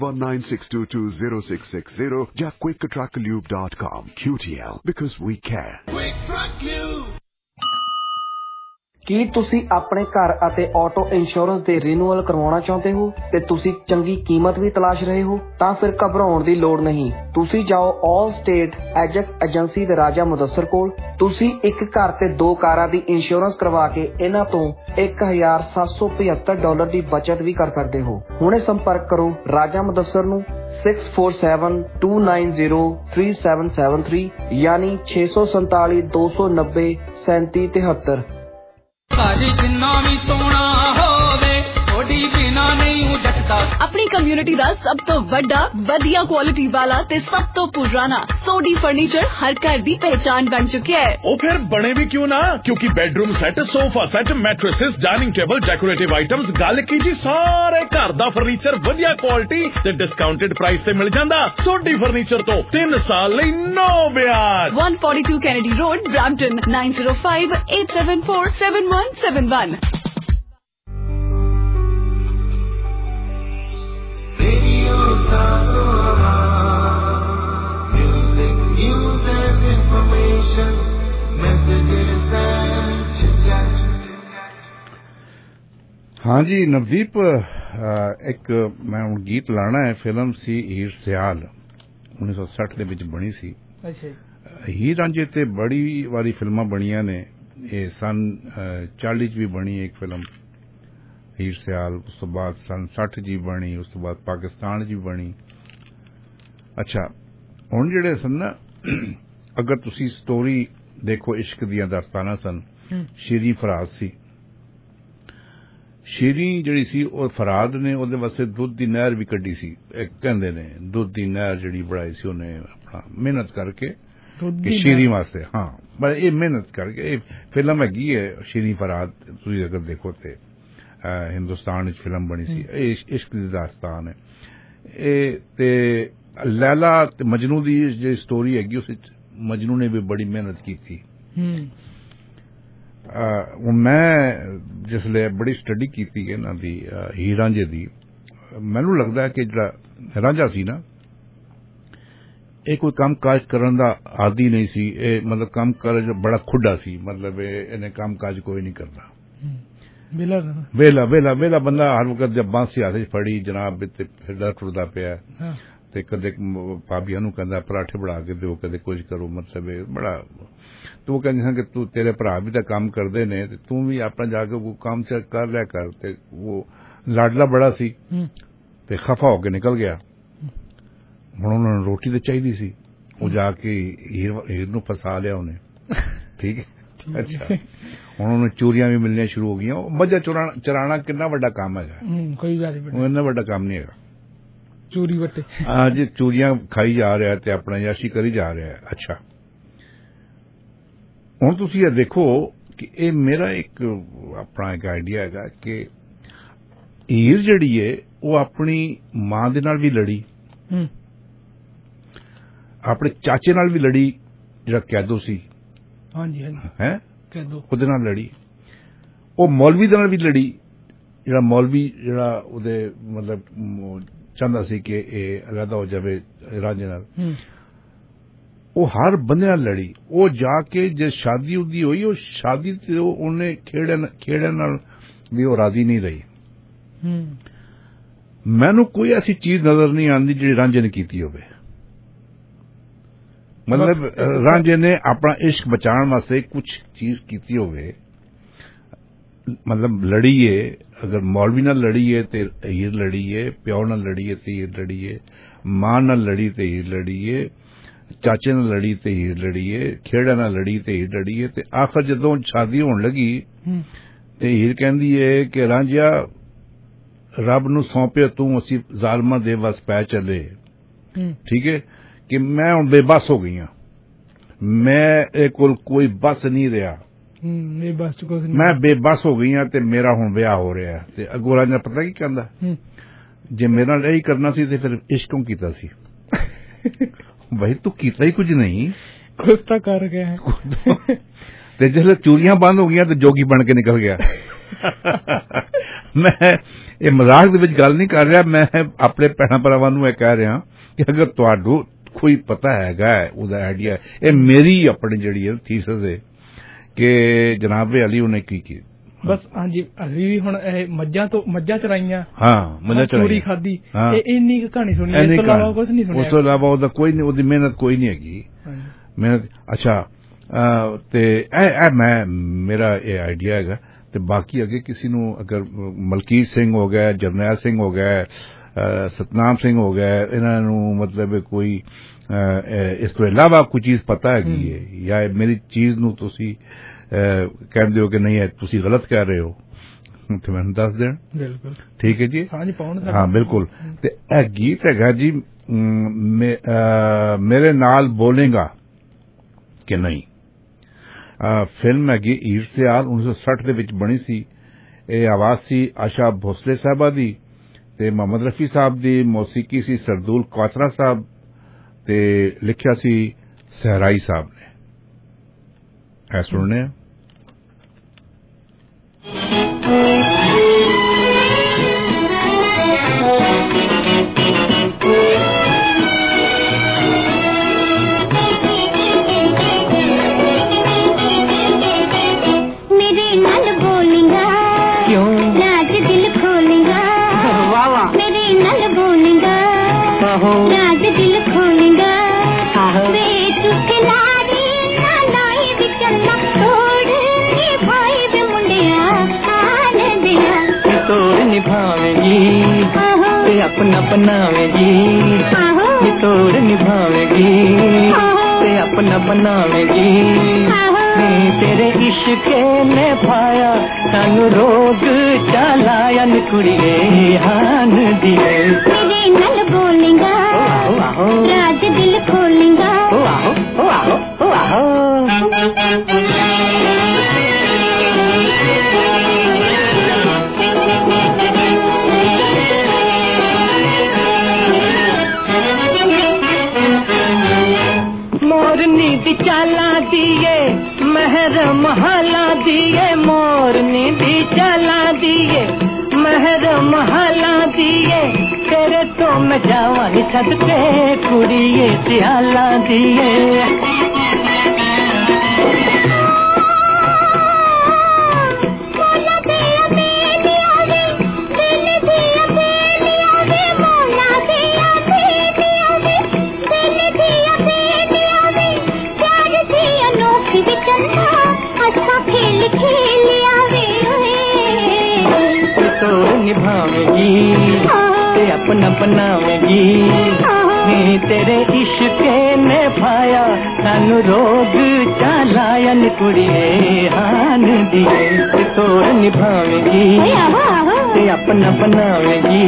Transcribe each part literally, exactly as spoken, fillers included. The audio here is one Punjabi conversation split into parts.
one nine six two two zero six six zero ਜਾਂ quick truck lube dot com. Q T L because we care. Quick Truck Lube. ਕੀ ਤੁਸੀਂ ਆਪਣੇ ਘਰ ਅਤੇ ਆਟੋ ਇੰਸ਼ੋਰੈਂਸ ਦੇ ਰੀਨਿਊਅਲ ਕਰਵਾਉਣਾ ਚਾਹੁੰਦੇ ਹੋ ਤੇ ਤੁਸੀਂ ਚੰਗੀ ਕੀਮਤ ਵੀ ਤਲਾਸ਼ ਰਹੇ ਹੋ? ਤਾਂ ਫਿਰ ਘਬਰਾਉਣ ਦੀ ਲੋੜ ਨਹੀਂ। ਤੁਸੀਂ ਜਾਓ ਆਲ ਸਟੇਟ ਐਜੈਕਟ ਏਜੰਸੀ ਦੇ ਰਾਜਾ ਮੁਦੱਸਰ ਕੋਲ। ਤੁਸੀਂ ਇੱਕ ਘਰ ਤੇ ਦੋ ਕਾਰਾਂ ਦੀ ਇੰਸ਼ੋਰੈਂਸ ਕਰਵਾ ਕੇ ਇਹਨਾਂ ਤੋਂ ਇੱਕ ਹਜ਼ਾਰ ਸੱਤ ਸੌ ਪਝੱਤਰ ਡਾਲਰ ਦੀ ਬਚਤ ਵੀ ਕਰ ਸਕਦੇ ਹੋ। ਹੁਣੇ ਸੰਪਰਕ ਕਰੋ ਰਾਜਾ ਮੁਦੱਸਰ ਨੂੰ six four seven two nine zero three seven seven three ਯਾਨੀ ਛੇ ਸੌ ਸੰਤਾਲੀ ਦੋ ਸੌ ਨੱਬੇ ਸੈਂਤੀ ਤਿਹੱਤਰ। ਜਿੰਨਾ ਵੀ ਸੋਹਣਾ ਹੋਵੇ ਥੋੜੀ ਬਿਨਾ ਨਹੀਂ ਜੱਟਦਾ। ਆਪਣੀ ਕਮਿਊਨਿਟੀ ਦਾ ਸਭ ਤੋਂ ਵੱਡਾ ਵਧੀਆ ਕੁਆਲਿਟੀ ਵਾਲਾ ਤੇ ਸਭ ਤੋਂ ਪੁਰਾਣਾ ਸੋਡੀ ਫਰਨੀਚਰ ਹਰ ਘਰ ਦੀ ਪਹਿਚਾਨ ਬਣ ਚੁੱਕਿਆ ਹੈ। ਉਹ ਫਿਰ ਬਣੇ ਵੀ ਕਿਉਂ ਨਾ, ਕਿਉਂਕਿ bedroom set, sofa set, mattresses, dining table, decorative items, ਗੱਲ ਕੀਤੀ ਸਾਰੇ ਘਰ ਦਾ ਫਰਨੀਚਰ ਵਧੀਆ ਕੁਆਲਿਟੀ ਤੇ ਡਿਸਕਾਊਂਟਡ ਪ੍ਰਾਈਸ ਤੇ ਮਿਲ ਜਾਂਦਾ। ਸੋਡੀ ਫਰਨੀਚਰ ਤੋਂ ਤਿੰਨ ਸਾਲ ਲਈ ਨੋ ਵਿਆਜ। one forty-two Kennedy Road, Brampton, nine zero five eight seven four seven one seven one. Radio Sagoa, music, news and information, messages and chit-chat. हाँ जी नवदीप, एक मैं हूँ गीत लाना है। फिल्म सी हीर सियाल उन्नीस सौ सठ ਦੇ ਵਿੱਚ ਬਣੀ ਸੀ। ਹੀਰ ਰਾਂਝੇ ਤੇ ਬੜੀ ਵਾਰੀ ਫਿਲਮਾਂ ਬਣੀਆਂ ਨੇ। ਇਹ ਸਨ ਚਾਲੀ ਚ ਵੀ ਬਣੀ ਇੱਕ ਫਿਲਮ ਹੀਰ ਸਿਆਲ, ਉਸ ਤੋਂ ਬਾਅਦ ਸਨ ਸੱਠ ਜੀ ਬਣੀ, ਉਸ ਤੋਂ ਬਾਅਦ ਪਾਕਿਸਤਾਨ ਜੀ ਬਣੀ। ਅੱਛਾ, ਹੁਣ ਜਿਹੜੇ ਸਨ ਨਾ, ਅਗਰ ਤੁਸੀਂ ਸਟੋਰੀ ਦੇਖੋ, ਇਸ਼ਕ ਦੀਆਂ ਦਾਸਤਾਨਾਂ ਸਨ। ਸ਼ੀਰੀਂ ਫਰਾਜ਼ ਸੀ। ਸ਼ੀਰੀਂ ਜਿਹੜੀ ਸੀ ਉਹ ਫਰਾਦ ਨੇ ਉਹਦੇ ਵਾਸਤੇ ਦੁੱਧ ਦੀ ਨਹਿਰ ਵੀ ਕੱਢੀ ਸੀ। ਕਹਿੰਦੇ ਨੇ ਦੁੱਧ ਦੀ ਨਹਿਰ ਜਿਹੜੀ ਬਣਾਈ ਸੀ ਉਹਨੇ ਆਪਣਾ ਮਿਹਨਤ ਕਰਕੇ ਸ਼ੀਰੀਂ ਵਾਸਤੇ। ਹਾਂ, ਪਰ ਇਹ ਮਿਹਨਤ ਕਰਕੇ ਇਹ ਫਿਲਮ ਹੈਗੀ ਹੈ ਸ਼ੀਰੀਂ ਫਰਾਦ। ਤੁਸੀਂ ਅਗਰ ਦੇਖੋ ਤੇ ਹਿੰਦੁਸਤਾਨ ਵਿੱਚ ਫਿਲਮ ਬਣੀ ਸੀ। ਇਹ ਇਸ਼ਕ ਦੀ ਦਾਸਤਾਨ ਹੈ ਇਹ। ਤੇ ਲੈਲਾ ਤੇ ਮਜਨੂ ਦੀ ਜਿਹੜੀ ਸਟੋਰੀ ਹੈਗੀ ਉਸ ਵਿੱਚ ਮਜਨੂ ਨੇ ਵੀ ਬੜੀ ਮਿਹਨਤ ਕੀਤੀ। ਮੈਂ ਜਿਸਲੇ ਬੜੀ ਸਟੱਡੀ ਕੀਤੀ ਇਹਨਾਂ ਦੀ ਹੀਰ ਰਾਂਝੇ ਦੀ, ਮੈਨੂੰ ਲੱਗਦਾ ਕਿ ਜਿਹੜਾ ਰਾਂਝਾ ਸੀ ਨਾ, ਇਹ ਕੋਈ ਕੰਮ ਕਾਜ ਕਰਨ ਦਾ ਆਦੀ ਨਹੀਂ ਸੀ। ਇਹ ਮਤਲਬ ਕੰਮ ਕਾਜ ਬੜਾ ਖੁੱਡਾ ਸੀ। ਮਤਲਬ ਇਹਨੇ ਕੰਮ ਕਾਜ ਕੋਈ ਨਹੀਂ ਕਰਦਾ। ਵੇਲਾ ਵੇਲਾ ਵੇਲਾ ਬੰਦਾ ਹਰ ਵਕਤ ਜਬ ਬਾਂਸੀ ਹੱਥ ਚ ਫੜੀ ਜਨਾਬ ਤੇ ਫਿਰਦਾ ਟੁਰਦਾ ਪਿਆ ਤੇ ਕਦੇ ਭਾਬੀਆਂ ਨੂੰ ਕਹਿੰਦਾ ਪਰਾਠੇ ਬਣਾ ਕੇ ਦਿਓ, ਕਦੇ ਕੁਝ ਕਰੋ। ਮਤਲਬ ਬੜਾ ਤੂੰ ਕਹਿੰਦੀ ਹਾਂ ਕਿ ਤੂੰ ਤੇਰੇ ਭਰਾ ਵੀ ਤਾਂ ਕੰਮ ਕਰਦੇ ਨੇ ਤੇ ਤੂੰ ਵੀ ਆਪਣਾ ਜਾ ਕੇ ਕੋਈ ਕੰਮ ਕਰ ਲਿਆ ਕਰ। ਤੇ ਉਹ ਲਾਡਲਾ ਬੜਾ ਸੀ ਤੇ ਖਫਾ ਹੋ ਕੇ ਨਿਕਲ ਗਿਆ। ਹੁਣ ਉਹਨਾਂ ਨੂੰ ਰੋਟੀ ਤੇ ਚਾਹੀਦੀ ਸੀ। ਉਹ ਜਾ ਕੇ ਹੀਰ ਹੀਰ ਨੂੰ ਫਸਾ ਲਿਆ ਉਹਨੇ। ਠੀਕ ਹੈ। ਅੱਛਾ, ਹੁਣ ਉਹਨੂੰ ਚੋਰੀਆਂ ਵੀ ਮਿਲਣੀਆਂ ਸ਼ੁਰੂ ਹੋ ਗਈਆਂ। ਮੱਝਾਂ ਚਰਾਣਾ ਕਿੰਨਾ ਵੱਡਾ ਕੰਮ ਹੈਗਾ, ਕੋਈ ਗੱਲ ਨਹੀਂ, ਇੰਨਾ ਵੱਡਾ ਕੰਮ ਨਹੀਂ ਹੈਗਾ। ਚੋਰੀ ਵੱਟੇ ਅੱਜ ਚੋਰੀਆਂ ਖਾਈ ਜਾ ਰਿਹਾ ਤੇ ਆਪਣਾ ਯਾਸ਼ੀ ਕਰੀ ਜਾ ਰਿਹਾ। ਅੱਛਾ, ਹੁਣ ਤੁਸੀਂ ਇਹ ਦੇਖੋ ਕਿ ਇਹ ਮੇਰਾ ਇੱਕ ਆਪਣਾ ਇੱਕ ਆਈਡੀਆ ਹੈਗਾ ਕਿ ਹੀਰ ਜਿਹੜੀ ਏ ਉਹ ਆਪਣੀ ਮਾਂ ਦੇ ਨਾਲ ਵੀ ਲੜੀ, ਆਪਣੇ ਚਾਚੇ ਨਾਲ ਵੀ ਲੜੀ ਜਿਹੜਾ ਕੈਦੋ ਸੀ। ਹਾਂਜੀ ਹਾਂਜੀ, ਹੈ ਕੈਦੋ, ਉਹਦੇ ਨਾਲ ਲੜੀ। ਉਹ ਮੌਲਵੀ ਦੇ ਨਾਲ ਵੀ ਲੜੀ ਜਿਹੜਾ ਮੌਲਵੀ ਜਿਹੜਾ ਉਹਦੇ ਮਤਲਬ ਚਾਹੁੰਦਾ ਸੀ ਕਿ ਇਹ ਅਲੱਗਾ ਹੋ ਜਾਵੇ ਰਾਂਝੇ ਨਾਲ। ਉਹ ਹਰ ਬੰਦੇ ਨਾਲ ਲੜੀ। ਉਹ ਜਾ ਕੇ ਜੇ ਸ਼ਾਦੀ ਉਹਦੀ ਹੋਈ, ਉਹ ਸ਼ਾਦੀ ਤੇ ਉਹਨੇ ਖੇੜਿਆਂ ਖੇੜਿਆਂ ਨਾਲ ਵੀ ਉਹ ਰਾਜ਼ੀ ਨਹੀਂ ਰਹੀ। ਮੈਨੂੰ ਕੋਈ ਐਸੀ ਚੀਜ਼ ਨਜ਼ਰ ਨਹੀਂ ਆਉਂਦੀ ਜਿਹੜੀ ਰਾਂਝੇ ਨੇ ਕੀਤੀ ਹੋਵੇ। ਮਤਲਬ ਰਾਂਝੇ ਨੇ ਆਪਣਾ ਇਸ਼ਕ ਬਚਾਉਣ ਵਾਸਤੇ ਕੁਝ ਚੀਜ਼ ਕੀਤੀ ਹੋਵੇ। ਮਤਲਬ ਲੜੀਏ, ਅਗਰ ਮੌਲਵੀ ਨਾਲ ਲੜੀਏ ਤੇ ਹੀਰ ਲੜੀਏ, ਪਿਓ ਨਾਲ ਲੜੀਏ ਤੇ ਹੀਰ ਲੜੀਏ, ਮਾਂ ਨਾਲ ਲੜੀ ਤੇ ਹੀਰ ਲੜੀਏ, ਚਾਚੇ ਨਾਲ ਲੜੀ ਤੇ ਹੀਰ ਲੜੀਏ, ਖੇੜਾ ਨਾਲ ਲੜੀ ਤੇ ਹੀਰ ਲੜੀਏ। ਤੇ ਆਖਰ ਜਦੋਂ ਸ਼ਾਦੀ ਹੋਣ ਲੱਗੀ ਤੇ ਹੀਰ ਕਹਿੰਦੀ ਏ ਕਿ ਰਾਂਝਿਆ ਰੱਬ ਨੂੰ ਸੌਂਪੇ ਤੂੰ, ਅਸੀਂ ਜ਼ਾਲਮਾਂ ਦੇ ਵਸ ਪੈ ਚੱਲੇ। ਠੀਕ ਹੈ ਕਿ ਮੈਂ ਹੁਣ ਬੇਬਸ ਹੋ ਗਈ ਹਾਂ, ਮੇਰੇ ਕੋਲ ਕੋਈ ਬਸ ਨਹੀਂ ਰਿਹਾ, ਮੈਂ ਬੇਬਸ ਹੋ ਗਈ ਹਾਂ ਤੇ ਮੇਰਾ ਹੁਣ ਵਿਆਹ ਹੋ ਰਿਹਾ। ਤੇ ਅੱਗੋਂ ਰਾਂਝਾ ਪਤਾ ਕੀ ਕਹਿੰਦਾ, ਜੇ ਮੇਰੇ ਨਾਲ ਇਹੀ ਕਰਨਾ ਸੀ ਤੇ ਫਿਰ ਇਸ਼ਕ ਕਿਉਂ ਕੀਤਾ ਸੀ? ਬਈ ਤੂੰ ਕੀਤਾ ਹੀ ਕੁਝ ਨਹੀਂ, ਕੁਛ ਤਾਂ ਕਰ ਗਿਆ। ਤੇ ਜਦੋਂ ਚੋਰੀਆਂ ਬੰਦ ਹੋ ਗਈਆਂ ਤੇ ਜੋਗੀ ਬਣ ਕੇ ਨਿਕਲ ਗਿਆ। मैं ਇਹ ਮਜ਼ਾਕ ਦੇ ਵਿੱਚ ਗੱਲ ਨਹੀਂ ਕਰ ਰਿਹਾ ਮੈਂ ਆਪਣੇ ਭੈਣਾਂ ਭਰਾਵਾਂ ਨੂੰ ਇਹ ਕਹਿ ਰਿਹਾ ਕਿ ਅਗਰ ਤੁਹਾਨੂੰ ਕੋਈ ਪਤਾ ਹੈਗਾ ਉਹਦਾ ਆਈਡੀਆ ਇਹ ਮੇਰੀ ਆਪਣੀ ਜਿਹੜੀ ਹੈ ਥੀਸਿਸ ਹੈ ਕਿ ਜਨਾਬ ਅਲੀ ਉਹਨੇ ਕੀ ਕੀ ਬਸ ਹਾਂਜੀ ਅਸੀਂ ਵੀ ਹੁਣ ਇਹ ਮੱਝਾਂ ਤੋਂ ਮੱਝਾਂ ਚਰਾਈਆਂ ਹਾਂ ਮੱਝਾਂ ਚਰਾਈਆਂ ਚੋਰੀ ਖਾਦੀ ਇਹ ਇੰਨੀ ਕਹਾਣੀ ਸੁਣੀ ਇਸ ਤੋਂ ਇਲਾਵਾ ਕੁਝ ਨਹੀਂ ਸੁਣਿਆ ਉਸ ਤੋਂ ਇਲਾਵਾ ਉਹਦਾ ਕੋਈ ਨਹੀਂ ਉਹਦੀ ਮਿਹਨਤ ਕੋਈ ਨਹੀਂ ਹੈਗੀ ਮਿਹਨਤ ਅੱਛਾ ਤੇ ਇਹ ਮੈਂ ਮੇਰਾ ਇਹ ਆਈਡੀਆ ਹੈਗਾ ਤੇ ਬਾਕੀ ਅੱਗੇ ਕਿਸੇ ਨੂੰ ਅਗਰ ਮਲਕੀਤ ਸਿੰਘ ਹੋ ਗਿਆ ਜਰਨੈਲ ਸਿੰਘ ਹੋ ਗਿਆ ਸਤਨਾਮ ਸਿੰਘ ਹੋ ਗਿਆ ਇਹਨਾਂ ਨੂੰ ਮਤਲਬ ਕੋਈ ਇਸ ਤੋਂ ਇਲਾਵਾ ਕੋਈ ਚੀਜ਼ ਪਤਾ ਹੈਗੀ ਹੈ ਜਾਂ ਮੇਰੀ ਚੀਜ਼ ਨੂੰ ਤੁਸੀਂ ਕਹਿੰਦੇ ਹੋ ਕਿ ਨਹੀਂ ਹੈ ਤੁਸੀਂ ਗਲਤ ਕਹਿ ਰਹੇ ਹੋ ਤੇ ਮੈਨੂੰ ਦੱਸ ਦੇਣ ਬਿਲਕੁਲ ਠੀਕ ਹੈ ਜੀ ਸਾਂਝ ਪਾਉਣ ਹਾਂ ਬਿਲਕੁਲ ਤੇ ਇਹ ਗੀਤ ਹੈਗਾ ਜੀ ਮੇਰੇ ਨਾਲ ਬੋਲੇਗਾ ਕਿ ਨਹੀਂ ਫਿਲਮ ਹੈਗੀ ਈਰ ਸਿਆਲ ਉੱਨੀ ਸੌ ਸੱਠ ਦੇ ਵਿੱਚ ਬਣੀ ਸੀ ਇਹ ਆਵਾਜ਼ ਸੀ ਆਸ਼ਾ ਭੋਸਲੇ ਸਾਹਿਬਾ ਦੀ ਤੇ ਮੁਹੰਮਦ ਰਫੀ ਸਾਹਿਬ ਦੀ ਮੌਸੀਕੀ ਸੀ ਸਰਦੂਲ ਕੌਸਰਾ ਸਾਹਿਬ ਤੇ ਲਿਖਿਆ ਸੀ ਸਹਿਰਾਈ ਸਾਹਿਬ ਨੇ ਇਹ ਸੁਣਨੇ राज दिल खोलेगा वे चुकलारी ना लाई विचलना तोड़ निभाई वे मुंडिया आन दिया तोड़ निभावेगी ते अपना बनावेगी तोड़ निभावेगी ते अपना बनावेगी तेरे इश्क ने पाया सानू रोग चलाया न कुड़िए हान दिए मेरे नल बोलेगा राज दिल खोलेगा ओ आहो ओ आहो ओ आहो मोरनी दी चाला दिए महर महला दिए मोरनी दी चाला दिए महर महला दिए तेरे तो मैं जावानी छत पे कुड़िए सियाला दिए निभावेगी ते अपना बनावेगी तेरे इश्क ने पाया सानू रोग चलाया न कुड़िए हान दिए तोड़ निभावेगी ते अपना बनावेगी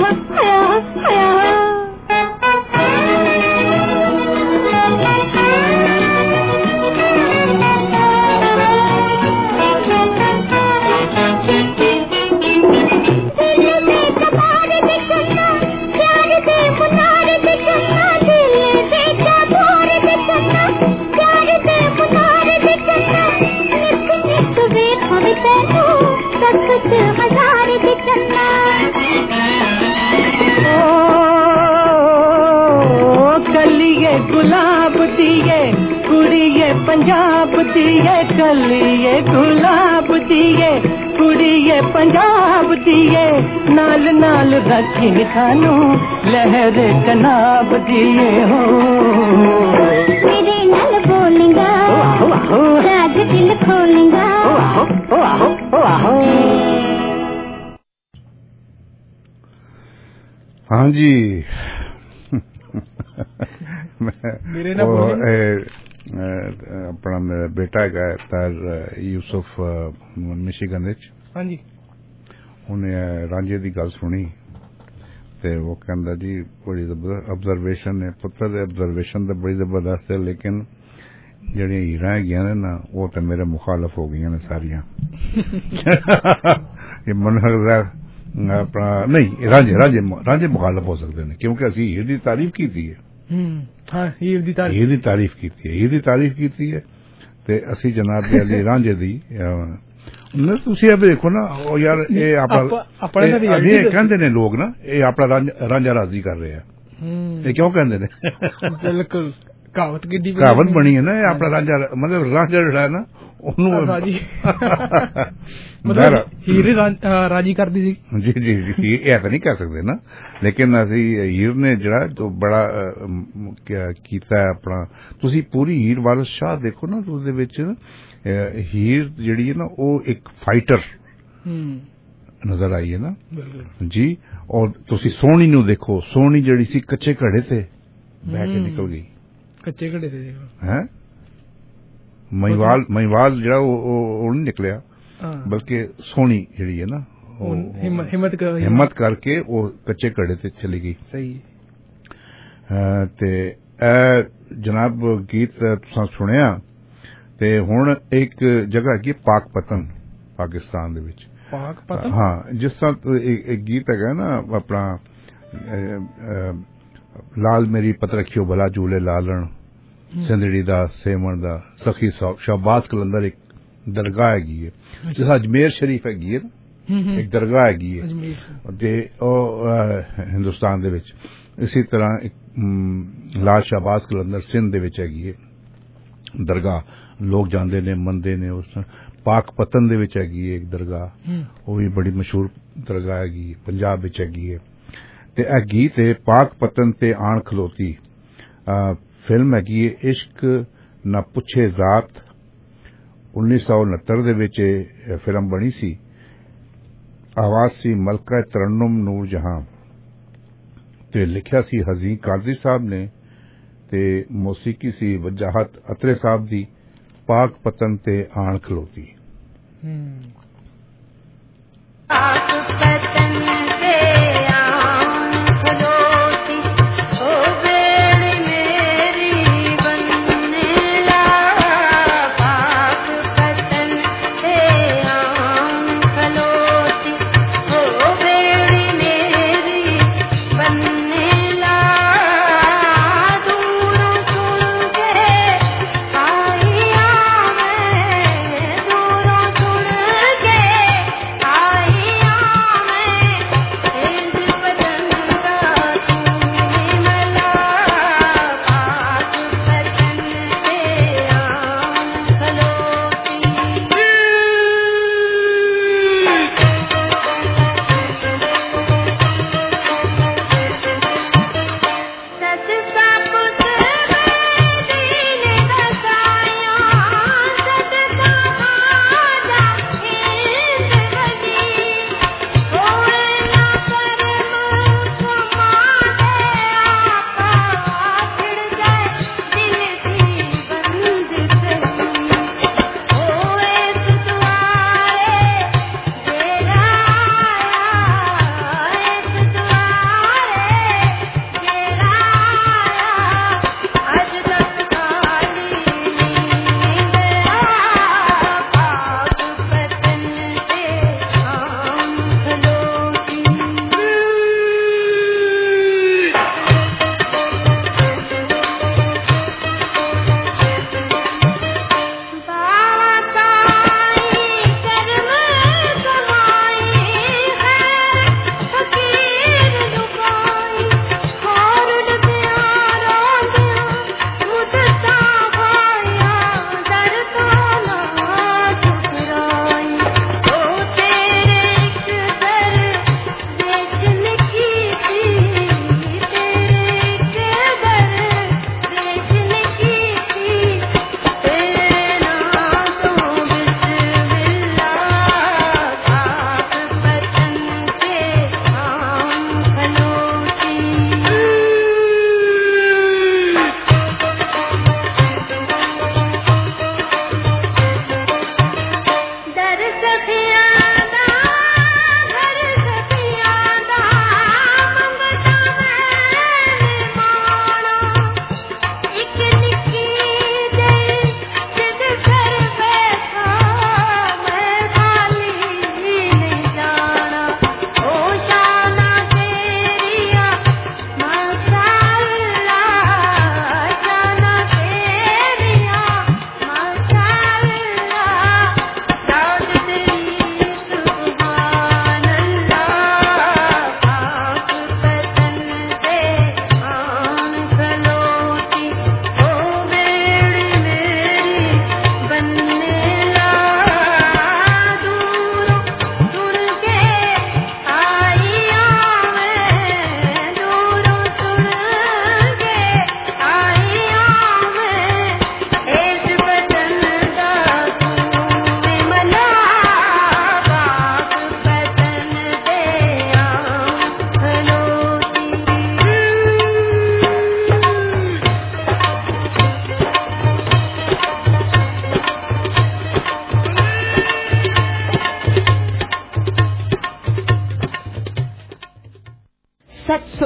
गुलाब दिए कुड़िए पंजाब दिए कलिए गुलाब दिए कुड़िए पंजाब दिए नाल नाल रखी खानू लहर कनाब दिए हो मेरे नाल बोलेगा राज दिल खोलेगा ओ आहो ओ आहो हाँ जी मेरे ना अपना मेरा बेटा है तार यूसुफ मिशिगन विच हाँ जी उन्हें रांझे की गल सुनी ते वो कहंदा जी बड़ी ऑब्जर्वेशन है पुत्र दे ऑब्जर्वेशन तो बड़ी जबरदस्त है लेकिन जड़ियां हीरां हैगियां ने ना वो तो मेरे मुखालफ हो गई ने सारियां ये मन लगदा अपना नहीं रांझे रांझे रांझे मुखालफ हो सकते हैं क्योंकि असी हीर की तारीफ की थी हाँ हीर दी तारीफ हीर दी तारीफ की थी हीर दी तारीफ की थी ते असी जनाब अली रांझे दी ਨਾ ਤੁਸੀਂ ਇਹ ਦੇਖੋ ਨਾ ਉਹ ਯਾਰ ਇਹ ਆਪਣਾ ਇਹ ਕਹਿੰਦੇ ਨੇ ਲੋਕ ਨਾ ਇਹ ਆਪਣਾ ਰਾਂਝਾ ਰਾਜ਼ੀ ਕਰ ਰਹੇ ਆ ਇਹ ਕਿਉਂ ਕਹਿੰਦੇ ਨੇ ਬਿਲਕੁਲ ਕਹਾਵਤ ਕਿੱਡੀ ਕਹਾਵਤ ਬਣੀ ਹੈ ਨਾ ਇਹ ਆਪਣਾ ਰਾਂਝਾ ਮਤਲਬ ਰਾਂਝਾ ਜਿਹੜਾ ਹੈ ਨਾ ਉਹਨੂੰ ਰਾਜੀ ਮਤਲਬ ਹੀਰ ਰਾਜੀ ਕਰਦੀ ਸੀ ਜੀ ਜੀ ਜੀ ਇਹ ਤਾਂ ਨਹੀਂ ਕਹਿ ਸਕਦੇ ਨਾ ਲੇਕਿਨ ਅਸੀਂ ਹੀਰ ਨੇ ਜਿਹੜਾ ਜੋ ਬੜਾ ਕੀਤਾ ਆਪਣਾ ਤੁਸੀਂ ਪੂਰੀ ਹੀਰ ਵਾਰਿਸ ਸ਼ਾਹ ਦੇਖੋ ਨਾ ਉਹਦੇ ਵਿੱਚ ਹੀਰ ਜਿਹੜੀ ਹੈ ਨਾ ਉਹ ਇੱਕ ਫਾਈਟਰ ਨਜ਼ਰ ਆਈ ਹੈ ਨਾ ਜੀ ਔਰ ਤੁਸੀਂ ਸੋਹਣੀ ਨੂੰ ਦੇਖੋ ਸੋਹਣੀ ਜਿਹੜੀ ਸੀ ਕੱਚੇ ਘੜੇ ਤੇ ਬਹਿ ਕੇ ਨਿਕਲ ਗਈ ਕੱਚੇ ਘੜੇ ਤੇ ਹੈ ਮਹੀਵਾਲ ਮਹੀਵਾਲ ਜਿਹੜਾ ਉਹ ਨਹੀਂ ਨਿਕਲਿਆ ਬਲਕਿ ਸੋਹਣੀ ਜਿਹੜੀ ਹੈ ਨਾ ਹਿੰਮਤ ਹਿੰਮਤ ਕਰਕੇ ਉਹ ਕੱਚੇ ਘੜੇ ਤੇ ਚਲੀ ਗਈ ਸਹੀ ਤੇ ਇਹ ਜਨਾਬ ਗੀਤ ਤੁਸੀਂ ਸੁਣਿਆ ਤੇ ਹੁਣ ਇੱਕ ਜਗ੍ਹਾ ਹੈਗੀ ਪਾਕ ਪਤਨ ਪਾਕਿਸਤਾਨ ਦੇ ਵਿੱਚ ਪਾਕ ਪਤਨ ਹਾਂ ਜਿਸ ਤਰ੍ਹਾਂ ਇੱਕ ਗੀਤ ਹੈਗਾ ਨਾ ਆਪਣਾ ਲਾਲ ਮੇਰੀ ਪਤ ਰੱਖਿਓ ਭਲਾ ਝੂਲੇ ਲਾਲਣ ਸਿੰਧੜੀ ਦਾ ਸੇਵਣ ਦਾ ਸਖੀ ਸ਼ਾਬਾਜ਼ ਕਲੰਦਰ ਇੱਕ ਦਰਗਾਹ ਹੈਗੀ ਹੈ ਜਿਸ ਅਜਮੇਰ ਸ਼ਰੀਫ ਹੈਗੀ ਹੈ ਨਾ ਇੱਕ ਦਰਗਾਹ ਹੈਗੀ ਹੈ ਤੇ ਉਹ ਹਿੰਦੁਸਤਾਨ ਦੇ ਵਿੱਚ ਇਸੇ ਤਰ੍ਹਾਂ ਇੱਕ ਲਾਲ ਸ਼ਾਬਾਜ਼ ਕਲੰਦਰ ਸਿੰਧ ਦੇ ਵਿੱਚ ਹੈਗੀ ਹੈ ਦਰਗਾਹ ਲੋਕ ਜਾਂਦੇ ਨੇ ਮੰਨਦੇ ਨੇ ਉਸ ਪਾਕ ਪਤਨ ਦੇ ਵਿੱਚ ਹੈਗੀ ਹੈ ਇੱਕ ਦਰਗਾਹ ਉਹ ਵੀ ਬੜੀ ਮਸ਼ਹੂਰ ਦਰਗਾਹ ਹੈਗੀ ਪੰਜਾਬ ਵਿੱਚ ਹੈਗੀ ਹੈ ਤੇ ਇਹ ਗੀਤ ਹੈ ਪਾਕ ਪਤਨ ਤੇ ਆਣ ਖਲੋਤੀ ਫਿਲਮ ਹੈਗੀ ਹੈ ਇਸ਼ਕ ਨਾ ਪੁੱਛੇ ਜ਼ਾਤ ਉੱਨੀ ਸੌ ਉਨੱਤਰ ਦੇ ਵਿੱਚ ਇਹ ਫਿਲਮ ਬਣੀ ਸੀ ਆਵਾਜ਼ ਸੀ ਮਲਕਾ ਤਰਨੁਮ ਨੂਰ ਜਹਾਂ ਤੇ ਲਿਖਿਆ ਸੀ ਹਜ਼ੀਂ ਕਾਦਰੀ ਸਾਹਿਬ ਨੇ ਤੇ ਮੌਸੀਕੀ ਸੀ ਵਜਾਹਤ ਅਤਰੇ ਸਾਹਿਬ ਦੀ ਪਾਕ ਪਤਨ ਤੇ ਆਣ ਖਲੋਤੀ ਪਾਕ ਪਤਨ ਤੇ ਆਣ ਖਲੋਤੀ ਓ ਵੇੜੀ ਮੇਰੀ ਬੰਨੇ ਲਾ ਪਾਕ ਪਤਨ ਤੇ ਆਣ ਖਲੋਤੀ ਓ ਵੇੜੀ ਮੇਰੀ ਬੰਨੇ ਲਾ ਦੂਰੋਂ ਸੁਣ ਕੇ ਆਈ ਆਵੇਂ ਦੂਰੋਂ ਸੁਣ ਕੇ ਆਈ ਆਵੇਂ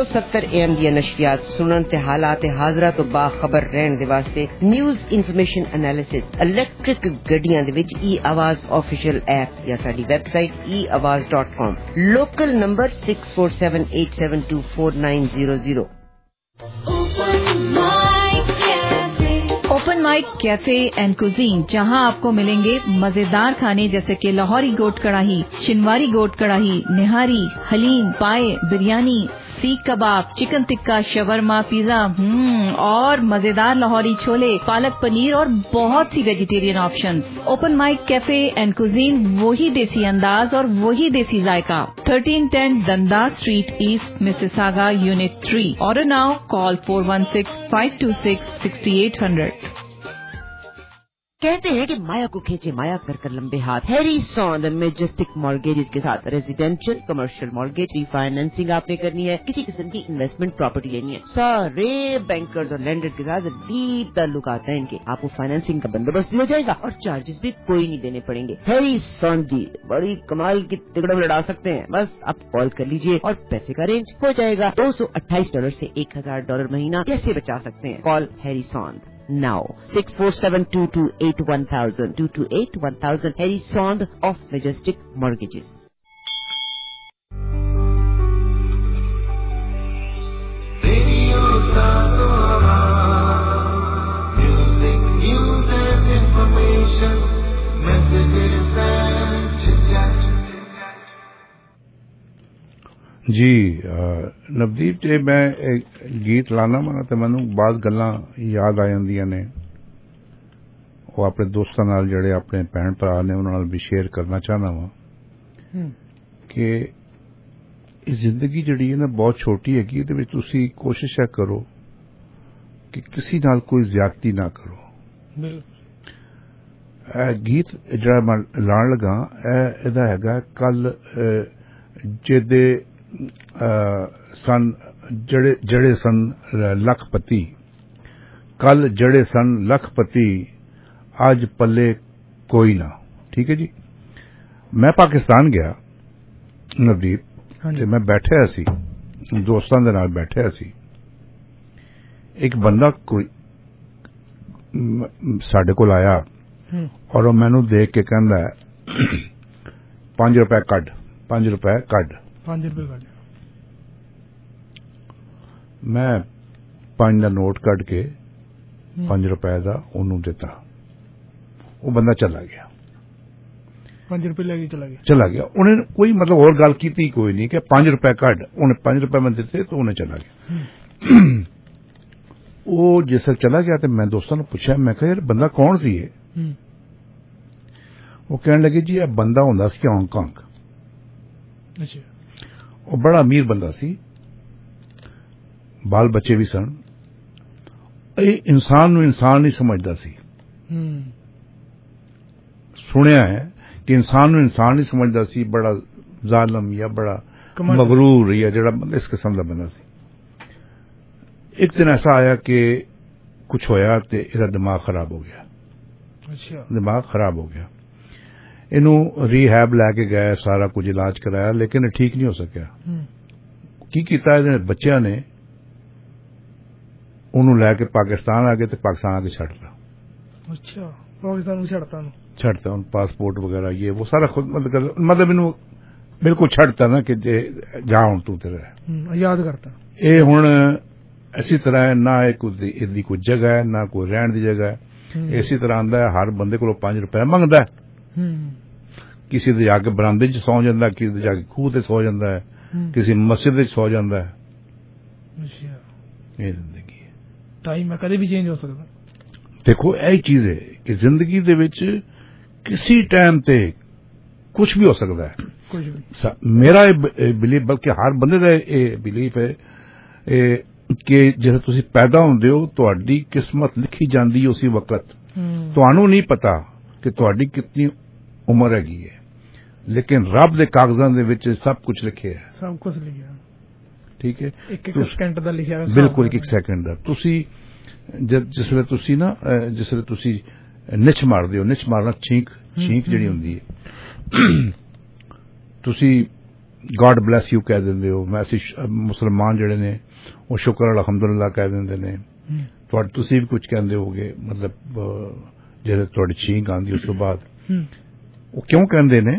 सत्तर ए एम ਦੀਆਂ ਨਸ਼ਰੀਆਤ ਸੁਣਨ ਤੇ ਹਾਲਾਤ ਤੇ ਹਾਜ਼ਰਾ ਤੋਂ ਬਾਖਬਰ ਰਹਿਣ ਦੇ ਵਾਸਤੇ ਨਿਊਜ਼ ਇਨਫੋਰਮੇਸ਼ਨ ਐਨਾਲਿਸਿਸ ਇਲੈਕਟ੍ਰਿਕ ਗੱਡੀਆਂ ਦੇ ਵਿੱਚ ਈ ਆਵਾਜ਼ ਆਫੀਸ਼ੀਅਲ ਐਪ ਜਾਂ ਸਾਡੀ website e awaz dot com local number six four seven eight seven two four nine zero zero open mic cafe and cuisine, जहां आपको मिलेंगे मजेदार खाने जैसे कि लाहौरी गोट कढ़ाई, शिनवारी गोट कढ़ाई, निहारी, haleem, paya, biryani, seekh kebab, chicken tikka, shawarma, pizza hmm और मजेदार लाहौरी छोले, पालक पनीर और बहुत सी vegetarian options. Open mic cafe and cuisine, वही देसी अंदाज और वही देसी जायका। Thirteen ten Dundas street east, Mississauga, unit three. Order now, call four one six five two six sixty eight hundred. कहते हैं कि माया को खींचे माया कर कर लंबे हाथ। हैरी सॉन्द मेजेस्टिक मॉर्गेजेस के साथ रेजिडेंशियल कमर्शियल मॉर्गेज रिफाइनेंसिंग आपने करनी है, किसी किस्म की इन्वेस्टमेंट प्रॉपर्टी लेनी है, सारे बैंकर्स और लेंडर्स के साथ डीप ताल्लुकात हैं इनके। आपको फाइनेंसिंग का बंदोबस्त दिया जाएगा और चार्जेस भी कोई नहीं देने पड़ेंगे। हैरी सॉन्द जी बड़ी कमाल की तिगड़म लड़ा सकते हैं, बस आप कॉल कर लीजिए और पैसे का अरेंज हो जाएगा। दो सौ अट्ठाईस डॉलर से एक हजार डॉलर महीना कैसे बचा सकते हैं? Call Harry Sondh now six four seven two two eight one thousand two two eight one thousand Harry Sond of Majestic Mortgages. Radio Sazora, music, news and information, messages and chit-chat. जी ਨਵਦੀਪ ਜੇ ਮੈਂ ਗੀਤ ਲਾਣਾ ਮਨਾ ਤੇ ਮੈਨੂੰ ਬਾਜ਼ ਗੱਲਾਂ ਯਾਦ ਆ ਜਾਂਦੀਆਂ ਨੇ, ਉਹ ਆਪਣੇ ਦੋਸਤਾਂ ਨਾਲ ਜਿਹੜੇ ਆਪਣੇ ਭੈਣ ਭਰਾ ਨੇ ਉਹਨਾਂ ਨਾਲ ਵੀ ਸ਼ੇਅਰ ਕਰਨਾ ਚਾਹਨਾ ਵਾਂ ਕਿ ਇਹ ਜ਼ਿੰਦਗੀ ਜਿਹੜੀ ਹੈ ਨਾ ਬਹੁਤ ਛੋਟੀ ਹੈਗੀ, ਇਹਦੇ ਵਿੱਚ ਤੁਸੀਂ ਕੋਸ਼ਿਸ਼ ਹੈ ਕਰੋ ਕਿ ਕਿਸੇ ਨਾਲ ਕੋਈ ਜ਼ਿਆਦਤੀ ਨਾ ਕਰੋ। ਇਹ ਗੀਤ ਜਿਹੜਾ ਮੈਂ ਲਾਣ ਲੱਗਾ ਇਹ ਇਹਦਾ ਹੈਗਾ ਕੱਲ ਜਿਹਦੇ ਸਨ ਜਿਹੜੇ ਜਿਹੜੇ ਸਨ ਲੱਖਪਤੀ, ਕੱਲ ਜਿਹੜੇ ਸਨ ਲੱਖਪਤੀ ਅੱਜ ਪੱਲੇ ਕੋਈ ਨਾ। ਠੀਕ ਹੈ ਜੀ। ਮੈਂ ਪਾਕਿਸਤਾਨ ਗਿਆ ਨਵਦੀਪ, ਤੇ ਮੈਂ ਬੈਠਿਆ ਸੀ ਦੋਸਤਾਂ ਦੇ ਨਾਲ ਬੈਠਿਆ ਸੀ, ਇੱਕ ਬੰਦਾ ਕੋਈ ਸਾਡੇ ਕੋਲ ਆਇਆ ਔਰ ਉਹ ਮੈਨੂੰ ਦੇਖ ਕੇ ਕਹਿੰਦਾ ਪੰਜ ਰੁਪਏ ਕੱਢ, ਪੰਜ ਰੁਪਏ ਕੱਢ, ਪੰਜ ਰੁਪਏ ਕੱਢ। ਮੈਂ ਪੰਜ ਦਾ ਨੋਟ ਕੱਢ ਕੇ ਪੰਜ ਰੁਪਏ ਦਾ ਉਹਨੂੰ ਦਿੱਤਾ। ਉਹ ਬੰਦਾ ਚਲਾ ਗਿਆ, ਪੰਜ ਰੁਪਏ ਲੈ ਕੇ ਚਲਾ ਗਿਆ ਚਲਾ ਗਿਆ ਉਹਨੇ ਕੋਈ ਮਤਲਬ ਹੋਰ ਗੱਲ ਕੀਤੀ ਕੋਈ ਨਹੀਂ ਕਿ ਪੰਜ ਰੁਪਏ ਕੱਢ, ਉਹਨੇ ਪੰਜ ਰੁਪਏ ਮੈਂ ਦਿੱਤੇ ਤਾਂ ਉਹਨੇ ਚਲਾ ਗਿਆ। ਉਹ ਜਿਸ ਵੇਲੇ ਚਲਾ ਗਿਆ ਤੇ ਮੈਂ ਦੋਸਤਾਂ ਨੂੰ ਪੁੱਛਿਆ, ਮੈਂ ਕਿਹਾ ਯਾਰ ਬੰਦਾ ਕੌਣ ਸੀ ਇਹ? ਉਹ ਕਹਿਣ ਲੱਗੇ ਜੀ ਇਹ ਬੰਦਾ ਹੁੰਦਾ ਸੀ ਹਾਂਗਕਾਂਗ। ਅੱਛਾ। ਉਹ ਬੜਾ ਅਮੀਰ ਬੰਦਾ ਸੀ, ਬਾਲ ਬੱਚੇ ਵੀ ਸਨ। ਇਹ ਇਨਸਾਨ ਨੂੰ ਇਨਸਾਨ ਨਹੀਂ ਸਮਝਦਾ ਸੀ। ਸੁਣਿਆ ਹੈ ਕਿ ਇਨਸਾਨ ਨੂੰ ਇਨਸਾਨ ਨਹੀਂ ਸਮਝਦਾ ਸੀ, ਬੜਾ ਜ਼ਾਲਮ ਜਾਂ ਬੜਾ ਮਗਰੂਰ ਜਾਂ ਜਿਹੜਾ ਇਸ ਕਿਸਮ ਦਾ ਬੰਦਾ ਸੀ। ਇੱਕ ਦਿਨ ਐਸਾ ਆਇਆ ਕਿ ਕੁਝ ਹੋਇਆ ਤੇ ਇਹਦਾ ਦਿਮਾਗ ਖਰਾਬ ਹੋ ਗਿਆ। ਅੱਛਾ। ਦਿਮਾਗ ਖਰਾਬ ਹੋ ਗਿਆ। ਇਹਨੂੰ ਰੀਹੈਬ ਲੈ ਕੇ ਗਏ, ਸਾਰਾ ਕੁਝ ਇਲਾਜ ਕਰਾਇਆ, ਲੇਕਿਨ ਠੀਕ ਨਹੀਂ ਹੋ ਸਕਿਆ। ਕੀ ਕੀਤਾ ਇਹਦੇ ਬੱਚਿਆਂ ਨੇ, ਉਹਨੂੰ ਲੈ ਕੇ ਪਾਕਿਸਤਾਨ ਆ ਗਏ ਤੇ ਪਾਕਿਸਤਾਨ ਆ ਕੇ ਛੱਡਤਾ। ਅੱਛਾ। ਪਾਕਿਸਤਾਨ ਨੂੰ ਛੱਡਤਾ ਉਹਨੂੰ ਛੱਡਤਾ ਉਹਨੂੰ ਪਾਸਪੋਰਟ ਵਗੈਰਾ ਇਹ ਉਹ ਸਾਰਾ ਖੁਦ ਮਤਲਬ ਮਤਲਬ ਇਹਨੂੰ ਬਿਲਕੁਲ ਛੱਡਤਾ ਨਾ ਕਿ ਜੇ ਜਾ ਹੁਣ ਤੂੰ ਤੇਰਾ ਆਜ਼ਾਦ ਕਰਤਾ। ਇਹ ਹੁਣ ਇਸੇ ਤਰ੍ਹਾਂ ਨਾ ਕੋਈ ਇਹਦੀ ਕੋਈ ਜਗ੍ਹਾ ਹੈ ਨਾ ਕੋਈ ਰਹਿਣ ਦੀ ਜਗ੍ਹਾ ਹੈ। ਇਸੇ ਤਰ੍ਹਾਂ ਆਉਂਦਾ ਹੈ, ਹਰ ਬੰਦੇ ਕੋਲੋਂ ਪੰਜ ਰੁਪਏ ਮੰਗਦਾ, ਕਿਸੇ ਦੇ ਜਾ ਕੇ ਬਰਾਂਡੇ 'ਚ ਸੌ ਜਾਂਦਾ, ਕਿਸੇ ਦੇ ਜਾ ਕੇ ਖੂਹ ਤੇ ਸੌ ਜਾਂਦਾ ਹੈ, ਕਿਸੇ ਮਸਜਿਦ ਵਿੱਚ ਸੌ ਜਾਂਦਾ ਹੈ। ਇਹ ਜ਼ਿੰਦਗੀ ਹੈ। ਟਾਈਮ ਹੈ, ਕਦੇ ਵੀ ਚੇਂਜ ਹੋ ਸਕਦਾ। ਦੇਖੋ ਇਹ ਚੀਜ਼ ਹੈ ਕਿ ਜ਼ਿੰਦਗੀ ਦੇ ਵਿੱਚ ਕਿਸੇ ਟਾਈਮ ਤੇ ਕੁਝ ਵੀ ਹੋ ਸਕਦਾ ਹੈ। ਮੇਰਾ ਇਹ ਬਿਲੀਵ, ਬਲਕਿ ਹਰ ਬੰਦੇ ਦਾ ਇਹ ਬਿਲੀਫ ਹੈ ਕਿ ਜਦੋਂ ਤੁਸੀਂ ਪੈਦਾ ਹੁੰਦੇ ਹੋ ਤੁਹਾਡੀ ਕਿਸਮਤ ਲਿਖੀ ਜਾਂਦੀ ਉਸੇ ਵਕਤ। ਤੁਹਾਨੂੰ ਨਹੀਂ ਪਤਾ ਕਿ ਤੁਹਾਡੀ ਕਿੰਨੀ ਉਮਰ ਹੈਗੀ ਹੈ, ਲੇਕਿਨ ਰੱਬ ਦੇ ਕਾਗਜ਼ਾਂ ਦੇ ਵਿੱਚ ਸਭ ਕੁਝ ਲਿਖਿਆ ਹੈ। ਸਭ ਕੁਝ ਲਿਖਿਆ। ਠੀਕ ਹੈ। ਇੱਕ ਇੱਕ ਸਕਿੰਟ ਦਾ ਲਿਖਿਆ ਹੈ। ਬਿਲਕੁਲ ਇੱਕ ਇੱਕ ਸੈਕਿੰਡ ਦਾ। ਤੁਸੀਂ ਜਿਸ ਵੇਲੇ ਤੁਸੀਂ ਨਾ ਜਿਸ ਵੇਲੇ ਤੁਸੀਂ ਨਿਚ ਮਾਰਦੇ ਹੋ, ਨਿਚ ਮਾਰਨਾ ਛੀਂਕ ਛੀਂਕ ਜਿਹੜੀ ਹੁੰਦੀ ਹੈ, ਤੁਸੀਂ ਗॉड ਬਲੈਸ ਯੂ ਕਹਿ ਦਿੰਦੇ ਹੋ। ਵੈਸੇ ਮੁਸਲਮਾਨ ਜਿਹੜੇ ਨੇ ਉਹ ਸ਼ੁਕਰ ਅਲਹਮਦੁਲਿਲਾ ਕਹਿ ਦਿੰਦੇ ਨੇ। ਤੁਹਾਡੇ ਤੁਸੀਂ ਵੀ ਕੁਝ ਕਹਿੰਦੇ ਹੋਗੇ, ਮਤਲਬ ਜਦੋਂ ਤੁਹਾਡੀ ਛੀਂਕ ਆਉਂਦੀ ਉਸ ਤੋਂ ਬਾਅਦ ਉਹ ਕਿਉਂ ਕਹਿੰਦੇ ਨੇ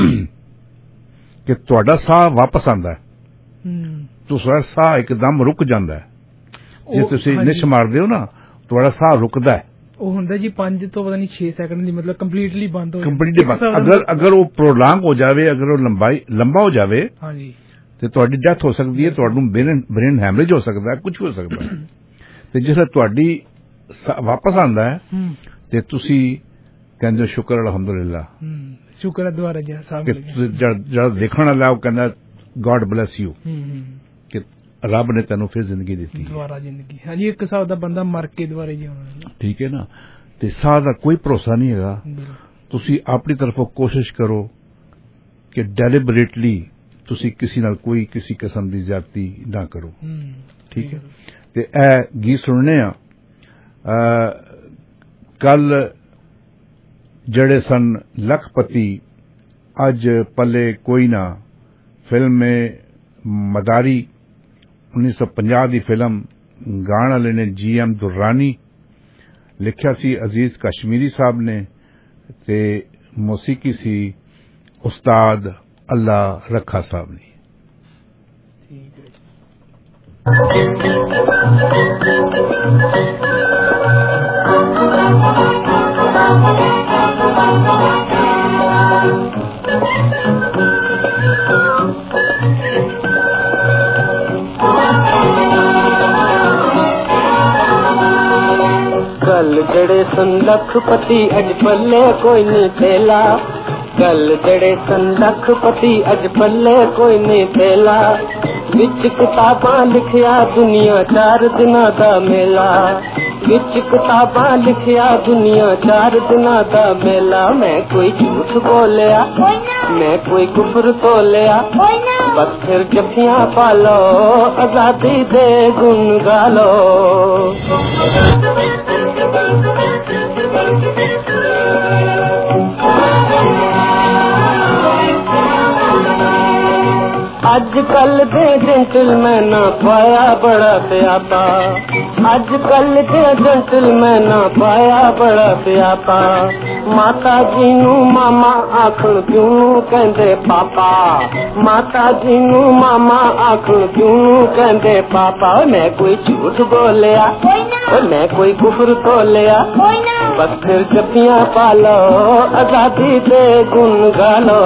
ਕਿ ਤੁਹਾਡਾ ਸਾਹ ਵਾਪਸ ਆਉਂਦਾ ਹੈ, ਤੁਹਾਡਾ ਸਾਹ ਇੱਕਦਮ ਰੁਕ ਜਾਂਦਾ ਹੈ। ਜੇ ਤੁਸੀਂ ਨਿਸ਼ ਮਾਰਦੇ ਹੋ ਨਾ ਤੁਹਾਡਾ ਸਾਹ ਰੁਕਦਾ ਹੈ। ਉਹ ਹੁੰਦਾ ਜੀ ਪੰਜ ਤੋਂ ਪਤਾ ਨਹੀਂ ਛੇ ਸੈਕਿੰਡ ਦੀ, ਮਤਲਬ ਕੰਪਲੀਟਲੀ ਬੰਦ ਹੋ ਜਾਂਦਾ। ਕੰਪਲੀਟਲੀ ਬੰਦ। ਅਗਰ ਅਗਰ ਉਹ ਪ੍ਰੋਲਾਂਗ ਹੋ ਜਾਵੇ, ਅਗਰ ਉਹ ਲੰਬਾਈ ਲੰਬਾ ਹੋ ਜਾਵੇ ਹਾਂਜੀ ਤੇ ਤੁਹਾਡੀ ਡੈਥ ਹੋ ਸਕਦੀ ਹੈ, ਤੁਹਾਨੂੰ ਬ੍ਰੇਨ ਬ੍ਰੇਨ ਹੈਮਰੇਜ ਹੋ ਸਕਦਾ ਹੈ, ਕੁਝ ਹੋ ਸਕਦਾ ਹੈ। ਤੇ ਜਿਸ ਤੁਹਾਡੀ ਵਾਪਸ ਆਉਂਦਾ ਹੈ ਤੇ ਤੁਸੀਂ ਕਹਿੰਦੇ ਹੋ ਸ਼ੁਕਰ ਅਲਹਮਦੁਲਿਲਾ, ਸ਼ੁਕਰ ਹੈ ਦੁਆਰਾ ਜੀ ਸਾਹਿਬ। ਜਿਹੜਾ ਦੇਖਣ ਵਾਲਾ ਉਹ ਕਹਿੰਦਾ ਗॉड ਬਲੈਸ ਯੂ, ਕਿ ਰੱਬ ਨੇ ਤੈਨੂੰ ਫਿਰ ਜ਼ਿੰਦਗੀ ਦਿੱਤੀ ਦੁਆਰਾ ਜ਼ਿੰਦਗੀ। ਹਾਂਜੀ ਇੱਕ ਹਿਸਾਬ ਦਾ ਬੰਦਾ ਮਰ ਕੇ ਦੁਬਾਰੇ ਜਿਉਣਾ, ਠੀਕ ਹੈ ਨਾ। ਤੇ ਸਾਹ ਦਾ ਕੋਈ ਭਰੋਸਾ ਨਹੀਂ ਹੈਗਾ। ਤੁਸੀਂ ਆਪਣੀ ਤਰਫੋਂ ਕੋਸ਼ਿਸ਼ ਕਰੋ ਕਿ ਡੈਲੀਬਰੇਟਲੀ ਤੁਸੀਂ ਕਿਸੇ ਨਾਲ ਕੋਈ ਕਿਸੇ ਕਿਸਮ ਦੀ ਜ਼ਿਆਦਤੀ ਨਾ ਕਰੋ, ਠੀਕ ਹੈ। ਤੇ ਇਹ ਗੀਤ ਸੁਣਨੇ ਆ ਕੱਲ ਜਿਹੜੇ ਸਨ ਲੱਖਪਤੀ ਅੱਜ ਪੱਲੇ ਕੋਈ ਨਾ, ਫਿਲਮ ਮਦਾਰੀ उन्नीस सौ पचास की फिल्म। गाण वाले ने जी एम दुर्रानी, लिखा सी अजीज कश्मीरी साहब ने, ते मौसीकी सी उस्ताद अल्लाह रखा साहब ने। गल जड़े सन लखपति अज पल्ले कोई नहीं थेला, गल जड़े सन लखपति अज पल्ले कोई नहीं थेला। विच किताबां लिखिया दुनिया चार दिना दा मेला, विच किताबां लिखिया दुनिया चार दिना दा मेला। मैं कोई झूठ बोलिया, मैं कोई कुफर तोलिया, बस फिर जफियां पालो आजादी दे गुन गालो। अज कल दे जेंटलमैन पाया बड़ा स्यापा, अज कल दे जेंटलमैन पाया बड़ा स्यापा। माता जी नू मामा आखण क्यों कहंदे पापा, माता जी नू मामा आखण क्यों कहंदे पापा। मैं कोई झूठ बोलिया, मैं कोई कुफर तोलिया, बस फिर जपियां पालो आजादी दे गुन गालो।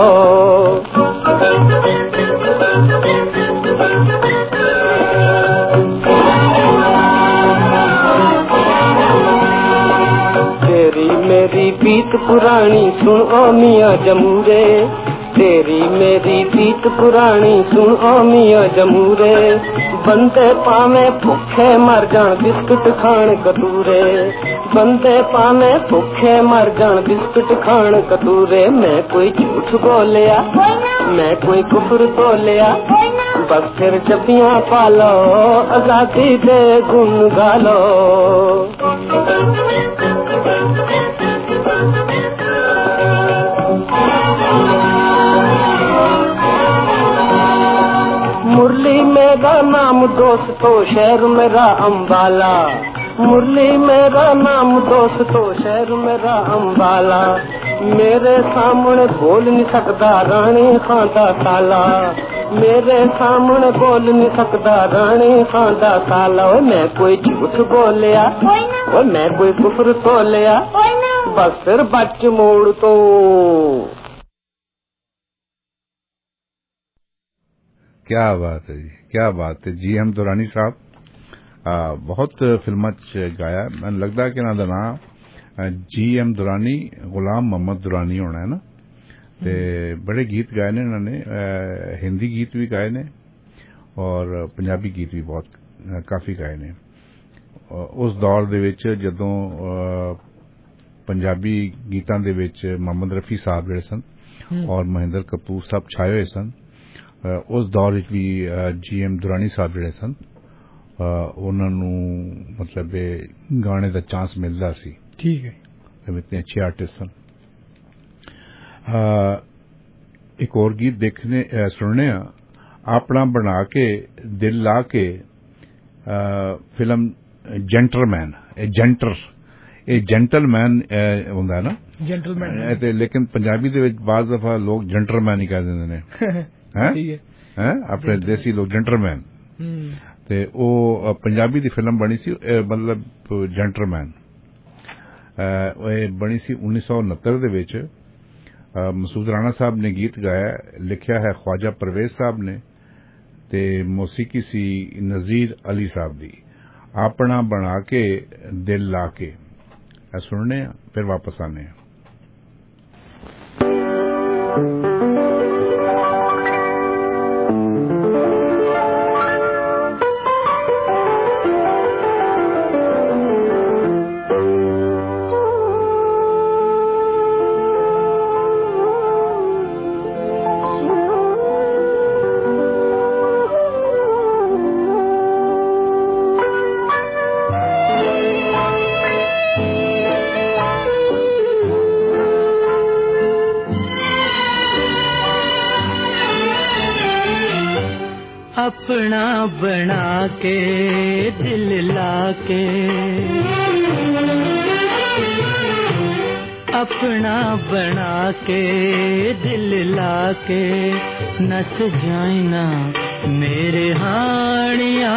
तेरी मेरी बीत पुरानी सुन ओ मियां जमूरे, तेरी मेरी बीत पुरानी सुन ओ मियां जमूरे। बंदे पावे भुखे मर जान बिस्कुट खान कतूरे, बंदे पावे भुखे मर जान बिस्कुट खान कतूरे। मैं कोई झूठ बोलिया, मैं कोई कुफर बोलिया, बस फिर जपियां पालो आजादी दे गुन गालो। मुरली मेरा नाम दोस्तों शहर मेरा अम्बाला, मुरली मेरा नाम दोस्तों शहर मेरा अम्बाला। मेरे सामने बोल नहीं सकता रानी खांदा साला, मेरे सामने बोल नहीं सकता रानी खांदा साला। मैं कोई झूठ बोलिया, मैं कोई कुफर तोलिया, बस फिर बच मोड़ तो। क्या बात है जी, क्या बात है। जी एम दुरानी साहब बहुत फिल्मां च गाया। मैनूं लगदा है कि इन्हां दा नाम जी एम दुरानी गुलाम मोहम्मद दुरानी होना है ना। ते बड़े गीत गाए ने इन्होंने, हिंदी गीत भी गाए ने और पंजाबी गीत भी बहुत काफी गाए ने। उस दौर दे विच जदों पंजाबी गीतां दे विच मोहम्मद रफी साहब जिहड़े सन और महेंद्र कपूर साहब छाए हुए सन, उस दौर विच भी जी एम दुरानी साहब जिहड़े सन उन्हां नूं मतलब गाने दा चांस मिलदा सी। ठीक है, इतने अच्छे आर्टिस्ट सन। एक और गीत देखने सुनने अपना बना के दिल ला के ਫਿਲਮ ਜੈਂਟਲਮੈਨ, ਇਹ ਜੈਂਟਰ ਇਹ ਜੈਂਟਲਮੈਨ ਹੁੰਦਾ ਨਾ ਜੈਂਟਲਮੈਨ ਤੇ, ਲੇਕਿਨ ਪੰਜਾਬੀ ਦੇ ਵਿੱਚ ਬਾਜ਼ ਦਫਾ ਲੋਕ ਜੈਂਟਲਮੈਨ ਹੀ ਕਹਿ ਦਿੰਦੇ ਨੇ ਹੈ ਹੈ ਆਪਣੇ ਦੇਸੀ ਲੋਕ ਜੈਂਟਲਮੈਨ ਤੇ ਉਹ ਪੰਜਾਬੀ ਦੀ ਫਿਲਮ ਬਣੀ ਸੀ ਮਤਲਬ ਜੈਂਟਲਮੈਨ ਇਹ ਬਣੀ ਸੀ ਉੱਨੀ ਸੌ ਉਨੱਤਰ ਦੇ ਵਿੱਚ ਮਸੂਦ ਰਾਣਾ ਸਾਹਿਬ ਨੇ ਗੀਤ ਗਾਇਆ ਲਿਖਿਆ ਹੈ ख्वाजा परवेज साहब ने ਤੇ ਮੌਸੀਕੀ ਸੀ ਨਜ਼ੀਰ ਅਲੀ ਸਾਹਿਬ ਦੀ ਆਪਣਾ ਬਣਾ ਕੇ ਦਿਲ ਲਾ ਕੇ ਇਹ ਸੁਣਨੇ ਆ ਫਿਰ ਵਾਪਸ ਆਨੇ ਆ अपना बना के दिल लाके अपना बना के दिल लाके नस जाए ना मेरे हानिया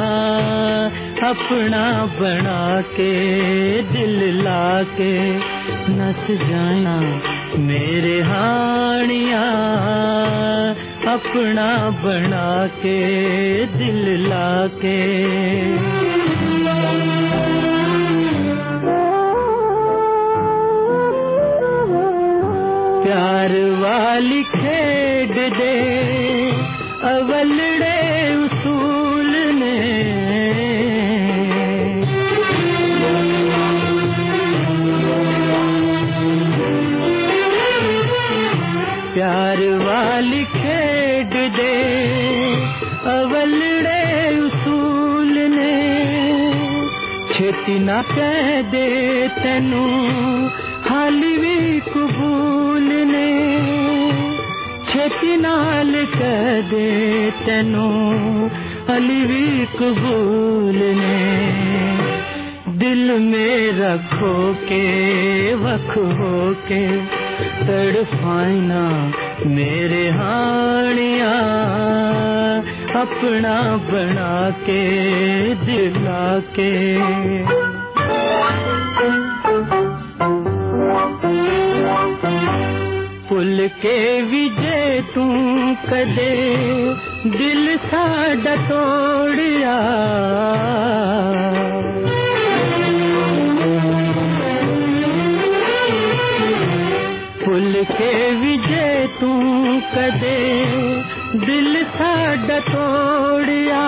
अपना बना के दिल लाके नस जाए ना मेरे हानिया अपना बना के दिल लाके प्यार वाली खेड दे अवलड़े उसूल ने प्यार वाली खेड दे अवलड़े उसूल ने छेती ना कह दे तेनू हाली भी कबूल ने छेती नाल कह दे तेनू हाली भी कबूल ने दिल में रखो के वख हो के तड़फाइना मेरे हानिया अपना बना के दिला के पुल के विजे तू कदे दिल साडा तोड़िया पुल के विजे तू कदे दिल साडा तोड़िया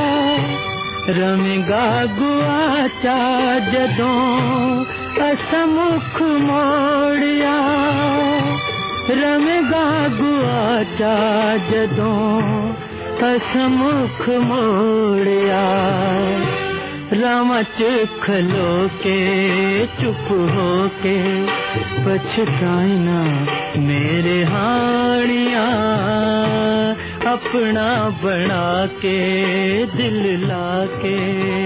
रमेगा गुआचा जदों असमुख मोड़िया रमेगा गुआचा जदों असमुख मोड़िया रामा च खलो के चुप हो के पछताइना मेरे हानिया अपना बना के दिल लाके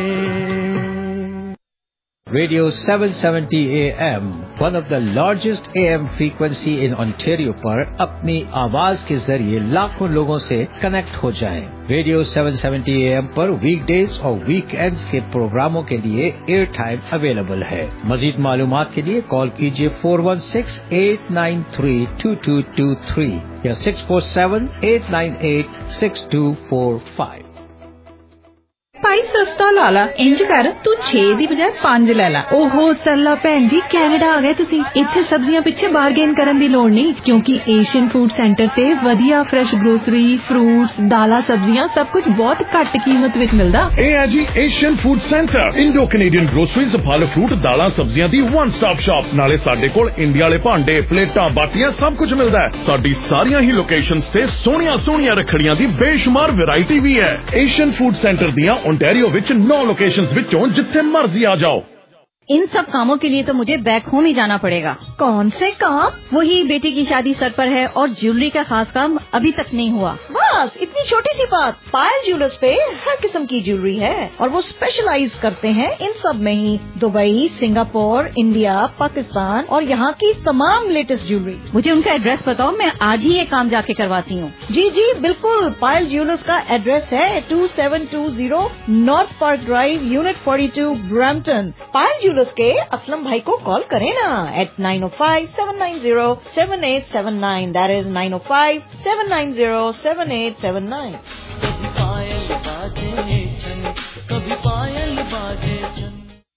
Radio seven seventy A M, one of the largest A M frequency in Ontario पर अपनी आवाज के जरिए लाखों लोगों से कनेक्ट हो जाएं। Radio seven seventy A M पर वीकडेज और वीकेंड्स के प्रोग्रामों के लिए एयर टाइम अवेलेबल है। मजीद मालूमात के लिए कॉल कीजिए four one six, eight nine three, two two two three या six four seven, eight nine eight, six two four five। ਭਾਈ ਸਸਤਾ ਲਾ ਲਾ ਇੰਜ ਕਰ ਤੂੰ ਛੇ ਦੀ ਬਜਾਏ ਪੰਜ ਲੈ ਲਾ। ਓਹੋ ਸਰਲਾ ਭੈਣ ਜੀ ਕੈਨੇਡਾ ਆ ਗਏ ਤੁਸੀਂ। ਇੱਥੇ ਸਬਜ਼ੀਆਂ ਪਿੱਛੇ ਬਾਰਗੇਨ ਕਰਨ ਦੀ ਲੋੜ ਨਹੀਂ ਕਿਉਂਕਿ ਏਸ਼ੀਅਨ ਫੂਡ ਸੈਂਟਰ ਤੇ ਵਧੀਆ ਫਰੈਸ਼ ਗਰੋਸਰੀ ਫਰੂਟਸ ਦਾਲਾਂ ਸਬਜ਼ੀਆਂ ਸਭ ਕੁਝ ਬਹੁਤ ਘੱਟ ਕੀਮਤ ਵਿੱਚ ਮਿਲਦਾ। ਇਹ ਹੈ ਜੀ Asian food centre Indo Canadian groceries ਫਲ ਫਰੂਟ ਦਾਲਾਂ ਸਬਜ਼ੀਆਂ ਦੀ ਵਨ ਸਟਾਪ ਸ਼ਾਪ। ਨਾਲੇ ਸਾਡੇ ਕੋਲ ਇੰਡੀਆ ਵਾਲੇ ਭਾਂਡੇ ਪਲੇਟਾਂ ਬਾਟੀਆਂ ਸਭ ਕੁਝ ਮਿਲਦਾ ਹੈ। ਸਾਡੀ ਸਾਰੀਆਂ ਹੀ ਲੋਕੇਸ਼ਨਸ ਤੇ ਸੋਹਣੀਆਂ ਸੋਹਣੀਆਂ ਰੱਖੜੀਆਂ ਦੀ ਬੇਸ਼ੁਮਾਰ ਵੈਰਾਈਟੀ ਵੀ ਹੈ। ਏਸ਼ੀਅਨ ਫੂਡ ਸੈਂਟਰ ਦੀਆਂ ओंटारियो विच नौ लोकेशंस विचों जिथे मर्जी आ जाओ। इन सब कामों के लिए तो मुझे बैक होम ही जाना पड़ेगा। कौन से काम? वही बेटी की शादी सर पर है और ज्वेलरी का खास काम अभी तक नहीं हुआ। बस इतनी छोटी सी बात। पायल ज्वेलर्स पे हर किस्म की ज्वेलरी है और वो स्पेशलाइज करते हैं इन सब में ही। दुबई, सिंगापुर, इंडिया, पाकिस्तान और यहाँ की तमाम लेटेस्ट ज्वेलरी। मुझे उनका एड्रेस बताओ, मैं आज ही ये काम जाके करवाती हूँ। जी जी बिल्कुल। पायल ज्वेलर्स का एड्रेस है two seven two zero north park drive, unit forty two, Brampton. Payal jewellers के असलम भाई को कॉल करें ना eight nine o five seven nine zero seven eight seven nine. That is nine o five seven nine zero seven eight seven nine. कभी पायल बाजे छन, कभी पायल बाजे छन।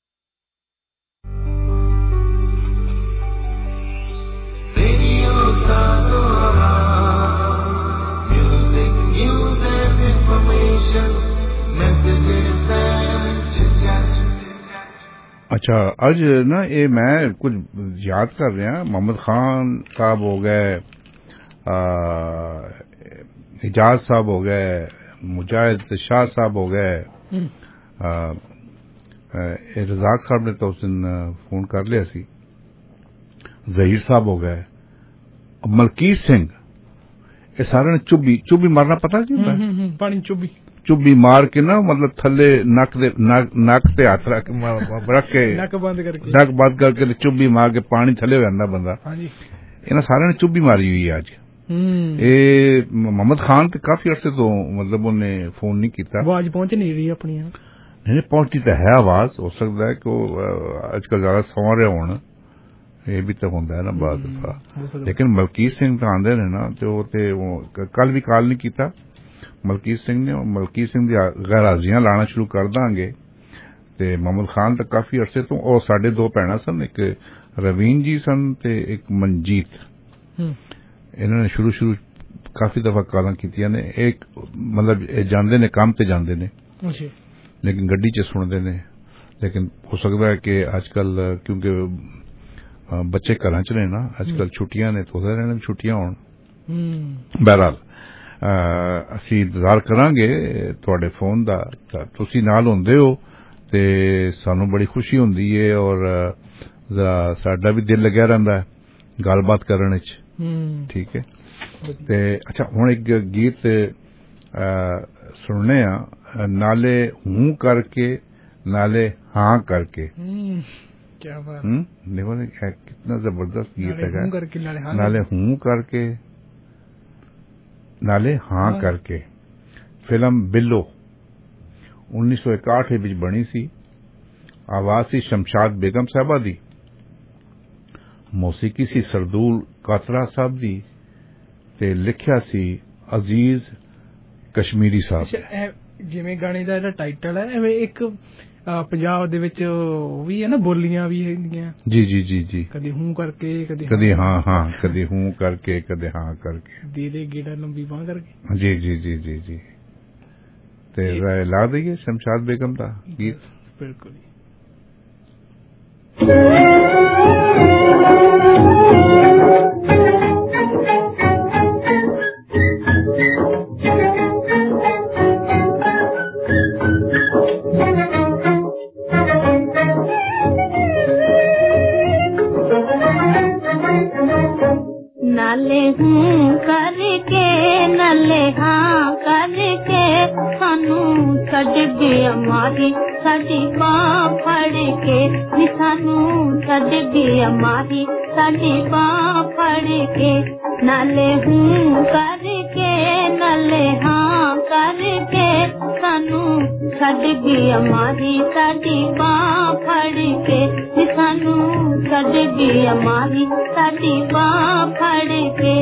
रेडियो सासोरा, music, news and information, messages and chit-chat. अच्छा, आज ना ये मैं कुछ याद कर रहा, मोहम्मद खान साहब हो गए, हिजाज साहब हो गए, मुजाहिद शाह साहब हो गए, रजाक साहब ने तो उस दिन फोन कर लिया सी, जहीर साहब हो गए, मलकीत सिंह, ये सारे ने चुब्बी चुब्बी मारना पता क्यों होता है? पानी चुब्बी चुब्बी मार के ना, मतलब थल्ले नक दे नक नक पे हाथ रख के रख के नक बंद करके नक बंद करके चुब्बी मार के पानी थल्ले हो जाता बंदा। इन्हें सारे ने चुब्बी मारी हुई है आज। ये मोहम्मद खान तो काफी अरसे तो मतलब उन्हें फोन नहीं किया, आवाज पहुंच नहीं रही अपनी। नहीं पहुंचती तो है आवाज, हो सकता है कि आजकल ज्यादा सौ रहे होना, ये भी तो होता है ना बात दफा। लेकिन मलकीत सिंह तो आंदे ने ना, तो कल भी कॉल नहीं किया मलकीत सिंह ने। मलकीत सिंह दी गैराजियां लाना शुरू कर दांगे। ते मोहम्मद खान तो काफी अरसे तो, और साढ़े दो भैणा सन, एक रवीन जी सन ते एक मंजीत। इन्होंने शुरू शुरू काफी दफा कॉलां कीतियां ने। एक मतलब जांदे ने काम ते जांदे ने, लेकिन गड्डी च सुनदे ने। लेकिन हो सकता है कि आजकल क्योंकि बच्चे घरां च ने ना, आजकल छुट्टियां ने, तो हो सकदा इन्हां छुट्टियां होण। बहरहाल ਅਸੀਂ ਇੰਤਜ਼ਾਰ ਕਰਾਂਗੇ ਤੁਹਾਡੇ ਫੋਨ ਦਾ। ਤੁਸੀਂ ਨਾਲ ਹੁੰਦੇ ਹੋ ਤੇ ਸਾਨੂੰ ਬੜੀ ਖੁਸ਼ੀ ਹੁੰਦੀ ਹੈ, ਔਰ ਜ਼ਰਾ ਸਾਡਾ ਵੀ ਦਿਲ ਲੱਗਿਆ ਰਹਿੰਦਾ ਹੈ ਗੱਲਬਾਤ ਕਰਨ ਵਿੱਚ। ਠੀਕ ਹੈ। ਤੇ ਅੱਛਾ, ਹੁਣ ਇੱਕ ਗੀਤ ਸੁਣਨੇ ਆ, ਨਾਲੇ ਹੂੰ ਕਰਕੇ ਨਾਲੇ ਹਾਂ ਕਰਕੇ। क्या बात। देखो कितना जबरदस्त गीत है। नाले हूं करके नाले हां करके। फिल्म बिल्लो उन्नीस सौ इकाठ विच बनी सी। आवाज सी शमशाद बेगम साहबा दी, मौसीकी सी सरदूल कातरा साहब दी, ते लिखिया सी अजीज कश्मीरी साहब। जिवें गाने दा जेहड़ा टाइटल है, एवें एक पंजाब दे विच भी है ना, बोलियां भी हैगियां। जी जी जी जी। कदी हूं करके, कदी कदी हां हां, कदी हूं करके, कदी हां करके, दे दे गेड़ा लंबी बांह करके। जी जी जी जी जी। ते ला दईए शमशाद बेगम दा गीत। बिल्कुल। नाले हूं करके नाले हाँ करके सानू छड़ दिया माही साडी बांह फड़ के, नी सानू छड़ दिया माही साडी बांह फड़ के। नाले हूं करके नाले हाँ करके सानू छड़ दिया माही साडी बांह फड़ के, नी सानू छड़ दिया माही साडी बांह फड़ के।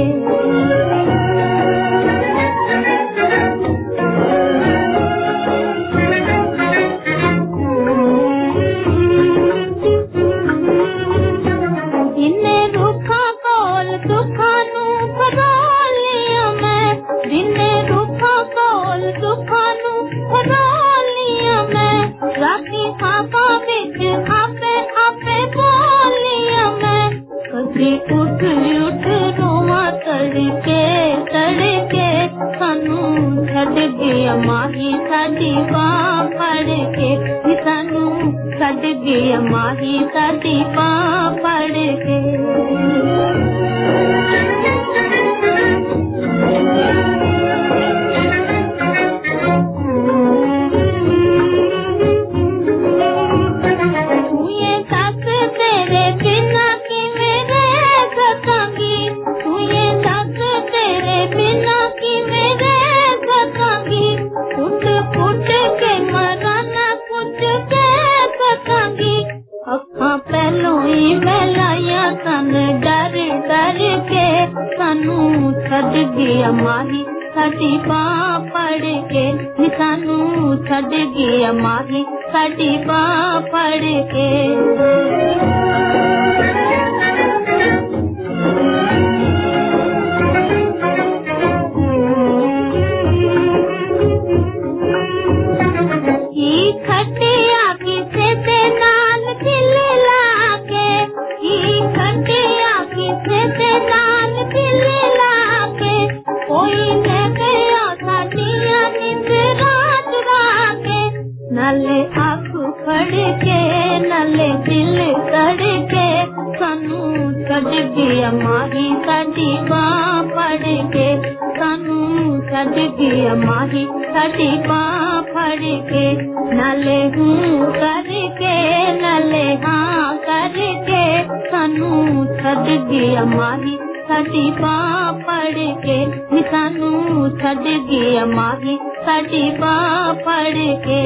इन्हें रुखा कोल दुखा नू भरा लिया मैं, जिन्हें रुखा कोल दुखा नू भरा लिया मैं, राती खापा बिच आपे आपे बोल लिया मैं। कभी उठ उठ रोवा तड़के तड़के सानू छड़ दिया माही साडी बांह फड़ के, सानू ਛੱਡ ਗਿਆ ਮਾਹੀ ਸਾਡੀ ਬਾਂਹ ਫੜ ਕੇ ਪਹਿਲੋਂ ਹੀ ਮਹਿਲਾਇਆ ਸਨ ਡਰ ਡਰ ਕੇ ਸਾਨੂੰ ਛੱਡ ਗਿਆ ਮਾਹੀ ਸਾਡੀ ਬਾਂਹ ਫੜ ਕੇ ਨੀ ਸਾਨੂੰ ਛੱਡ ਗਿਆ ਮਾਹੀ ਸਾਡੀ ਬਾਂਹ ਫੜ ਕੇ ਕੀ ਖੱਟਿਆ ਕਿਸੇ ਦੇ ਨਾਲ ਦਿਲ ਲਾ ਕੇ ਕੀ ਖੱਟਿਆ ਕਿਸੇ ਦੇ ਨਾਲ ਦਿਲ ਲਾ ਕੇ ਕੋਈ ਲੈ ਗਿਆ ਸਾਡੀਆਂ ਨਿੰਦਰਾਂ ਚੁਰਾ ਕੇ ਨਾਲੇ ਅੱਖ ਫੜ ਕੇ ਨਾਲੇ ਦਿਲ ਕੜ ਕੇ ਸਾਨੂੰ ਛੱਡ ਗਿਆ ਮਾਹੀ ਸਾਡੀ ਬਾਂਹ ਫੜ ਕੇ ਸਾਨੂੰ ਛੱਡ ਗਿਆ ਮਾਹੀ ਸਾਡੀ ਬਾਂਹ ਫੜ ਕੇ ਨਾਲੇ ਹੂੰ ਕਰਕੇ ਨਾਲੇ ਹਾਂ ਕਰਕੇ ਸਾਨੂੰ ਛੱਡ ਗਿਆ ਮਾਹੀ ਸਾਡੀ ਬਾਂਹ ਫੜ ਕੇ ਨੀ ਸਾਨੂੰ ਛੱਡ ਗਿਆ ਮਾਹੀ ਸਾਡੀ ਬਾਂਹ ਫੜ ਕੇ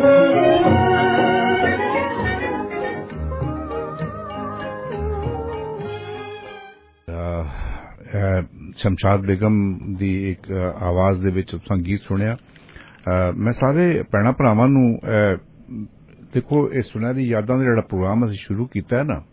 ਸ਼ਮਸ਼ਾਦ ਬੇਗਮ ਦੀ ਇੱਕ ਆਵਾਜ਼ ਦੇ ਵਿੱਚ ਸੰਗੀਤ ਸੁਣਿਆ ਮੈਂ ਸਾਰੇ ਭੈਣਾਂ ਭਰਾਵਾਂ ਨੂੰ ਦੇਖੋ ਇਹ ਸੁਨਹਿਰੀ ਯਾਦਾਂ ਦਾ ਜਿਹੜਾ ਪ੍ਰੋਗਰਾਮ ਅਸੀਂ ਸ਼ੁਰੂ ਕੀਤਾ ਹੈ ਨਾ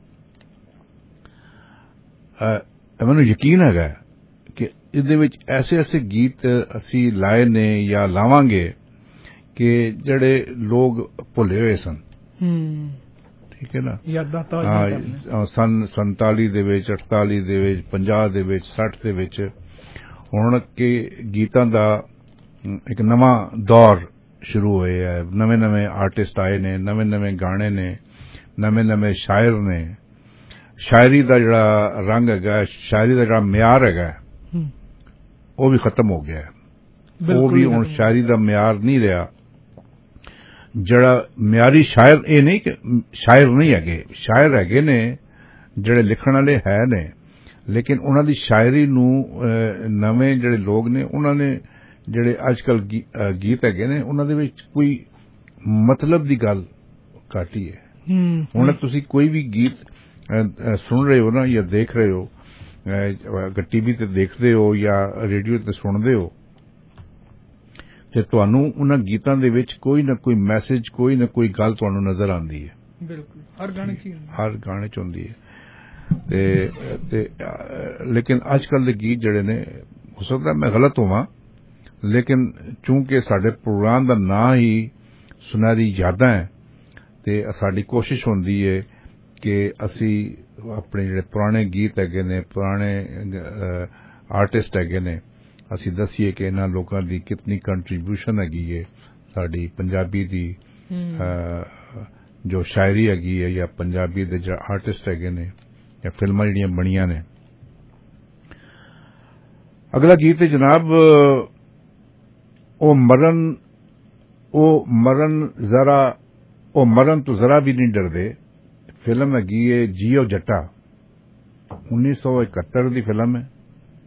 ਮੈਨੂੰ ਯਕੀਨ ਹੈਗਾ ਕਿ ਇਹਦੇ ਵਿੱਚ ਐਸੇ ਐਸੇ ਗੀਤ ਅਸੀਂ ਲਾਏ ਨੇ ਜਾਂ ਲਾਵਾਂਗੇ ਕਿ ਜਿਹੜੇ ਲੋਕ ਭੁੱਲੇ ਹੋਏ ਸਨ ਠੀਕ ਹੈ ਨਾ ਯਾਦਾਂ ਤਾਜ਼ਾ ਸਨ ਸੰਤਾਲੀ ਦੇ ਵਿੱਚ ਅਠਤਾਲੀ ਦੇ ਵਿੱਚ ਪੰਜਾਹ ਦੇ ਵਿੱਚ ਸੱਠ ਦੇ ਵਿੱਚ ਹੁਣ ਕਿ ਗੀਤਾਂ ਦਾ ਇੱਕ ਨਵਾਂ ਦੌਰ ਸ਼ੁਰੂ ਹੋਇਆ ਹੈ ਨਵੇਂ ਨਵੇਂ ਆਰਟਿਸਟ ਆਏ ਨੇ ਨਵੇਂ ਨਵੇਂ ਗਾਣੇ ਨੇ ਨਵੇਂ ਨਵੇਂ ਸ਼ਾਇਰ ਨੇ ਸ਼ਾਇਰੀ ਦਾ ਜਿਹੜਾ ਰੰਗ ਹੈਗਾ ਸ਼ਾਇਰੀ ਦਾ ਜਿਹੜਾ ਮਿਆਰ ਹੈਗਾ ਉਹ ਵੀ ਖਤਮ ਹੋ ਗਿਆ ਉਹ ਵੀ ਹੁਣ ਸ਼ਾਇਰੀ ਦਾ ਮਿਆਰ ਨਹੀਂ ਰਿਹਾ ਜਿਹੜਾ ਮਿਆਰੀ ਸ਼ਾਇਰ ਇਹ ਨਹੀਂ ਕਿ ਸ਼ਾਇਰ ਨਹੀਂ ਹੈਗੇ ਸ਼ਾਇਰ ਹੈਗੇ ਨੇ ਜਿਹੜੇ ਲਿਖਣ ਵਾਲੇ ਹੈ ਨੇ ਲੇਕਿਨ ਉਹਨਾਂ ਦੀ ਸ਼ਾਇਰੀ ਨੂੰ ਨਵੇਂ ਜਿਹੜੇ ਲੋਕ ਨੇ ਉਹਨਾਂ ਨੇ ਜਿਹੜੇ ਅੱਜ ਕੱਲ ਗੀਤ ਹੈਗੇ ਨੇ ਉਹਨਾਂ ਦੇ ਵਿੱਚ ਕੋਈ ਮਤਲਬ ਦੀ ਗੱਲ ਘੱਟੀ ਹੈ ਹੁਣ ਤੁਸੀਂ ਕੋਈ ਵੀ ਗੀਤ ਸੁਣ ਰਹੇ ਹੋ ਨਾ ਜਾਂ ਦੇਖ ਰਹੇ ਹੋ ਅਗਰ ਟੀਵੀ ਤੇ ਦੇਖਦੇ ਹੋ ਜਾਂ ਰੇਡੀਓ ਤੇ ਸੁਣਦੇ ਹੋ ਤੇ ਤੁਹਾਨੂੰ ਉਹਨਾਂ ਗੀਤਾਂ ਦੇ ਵਿੱਚ ਕੋਈ ਨਾ ਕੋਈ ਮੈਸੇਜ ਕੋਈ ਨਾ ਕੋਈ ਗੱਲ ਤੁਹਾਨੂੰ ਨਜ਼ਰ ਆਉਂਦੀ ਹੈ ਬਿਲਕੁਲ ਹਰ ਗਾਣੇ 'ਚ ਹਰ ਗਾਣੇ 'ਚ ਹੁੰਦੀ ਹੈ ਤੇ ਤੇ ਲੇਕਿਨ ਅੱਜ ਕੱਲ ਦੇ ਗੀਤ ਜਿਹੜੇ ਨੇ ਹੋ ਸਕਦਾ ਮੈਂ ਗਲਤ ਹੋਵਾਂ ਲੇਕਿਨ ਚੂੰਕਿ ਸਾਡੇ ਪ੍ਰੋਗਰਾਮ ਦਾ ਨਾਂ ਹੀ ਸੁਨਹਿਰੀ ਯਾਦਾਂ ਹੈ ਤੇ ਸਾਡੀ ਕੋਸ਼ਿਸ਼ ਹੁੰਦੀ ਹੈ ਕਿ ਅਸੀਂ ਆਪਣੇ ਜਿਹੜੇ ਪੁਰਾਣੇ ਗੀਤ ਹੈਗੇ ਨੇ ਪੁਰਾਣੇ ਆਰਟਿਸਟ ਹੈਗੇ ਨੇ ਅਸੀਂ ਦੱਸੀਏ ਕਿ ਇਹਨਾਂ ਲੋਕਾਂ ਦੀ ਕਿਤਨੀ ਕੰਟਰੀਬਿਊਸ਼ਨ ਹੈਗੀ ਹੈ ਸਾਡੀ ਪੰਜਾਬੀ ਦੀ ਜੋ ਸ਼ਾਇਰੀ ਹੈਗੀ ਹੈ ਜਾਂ ਪੰਜਾਬੀ ਦੇ ਜਿਹੜੇ ਆਰਟਿਸਟ ਹੈਗੇ ਨੇ ਜਾਂ ਫਿਲਮਾਂ ਜਿਹੜੀਆਂ ਬਣੀਆਂ ਨੇ ਅਗਲਾ ਗੀਤ ਹੈ ਜਨਾਬ ਉਹ ਮਰਨ ਉਹ ਮਰਨ ਜ਼ਰਾ ਉਹ ਮਰਨ ਤੋਂ ਜ਼ਰਾ ਵੀ ਨਹੀਂ ਡਰਦੇ ਫਿਲਮ ਹੈਗੀ ਹੈ ਜੀਓ ਜੱਟਾ ਉੱਨੀ ਸੌ ਇਕਹੱਤਰ ਦੀ ਫਿਲਮ ਹੈ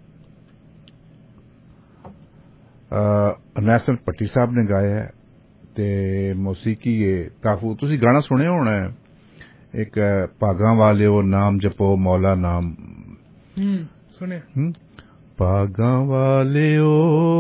ਨੈਸ਼ਨਲ ਪੱਟੀ ਸਾਹਿਬ ਨੇ ਗਾਇਆ ਹੈ ਤੇ ਮੌਸੀਕੀ ਹੈ ਕਾਫੂ ਤੁਸੀਂ ਗਾਣਾ ਸੁਣਿਆ ਹੋਣਾ ਹੈ ਇੱਕ ਭਾਗਾਂ ਵਾਲਿਓ ਨਾਮ ਜਪੋ ਮੌਲਾ ਨਾਮ ਹੂੰ ਸੁਣਿਆ ਭਾਗਾਂ ਵਾਲਿਓ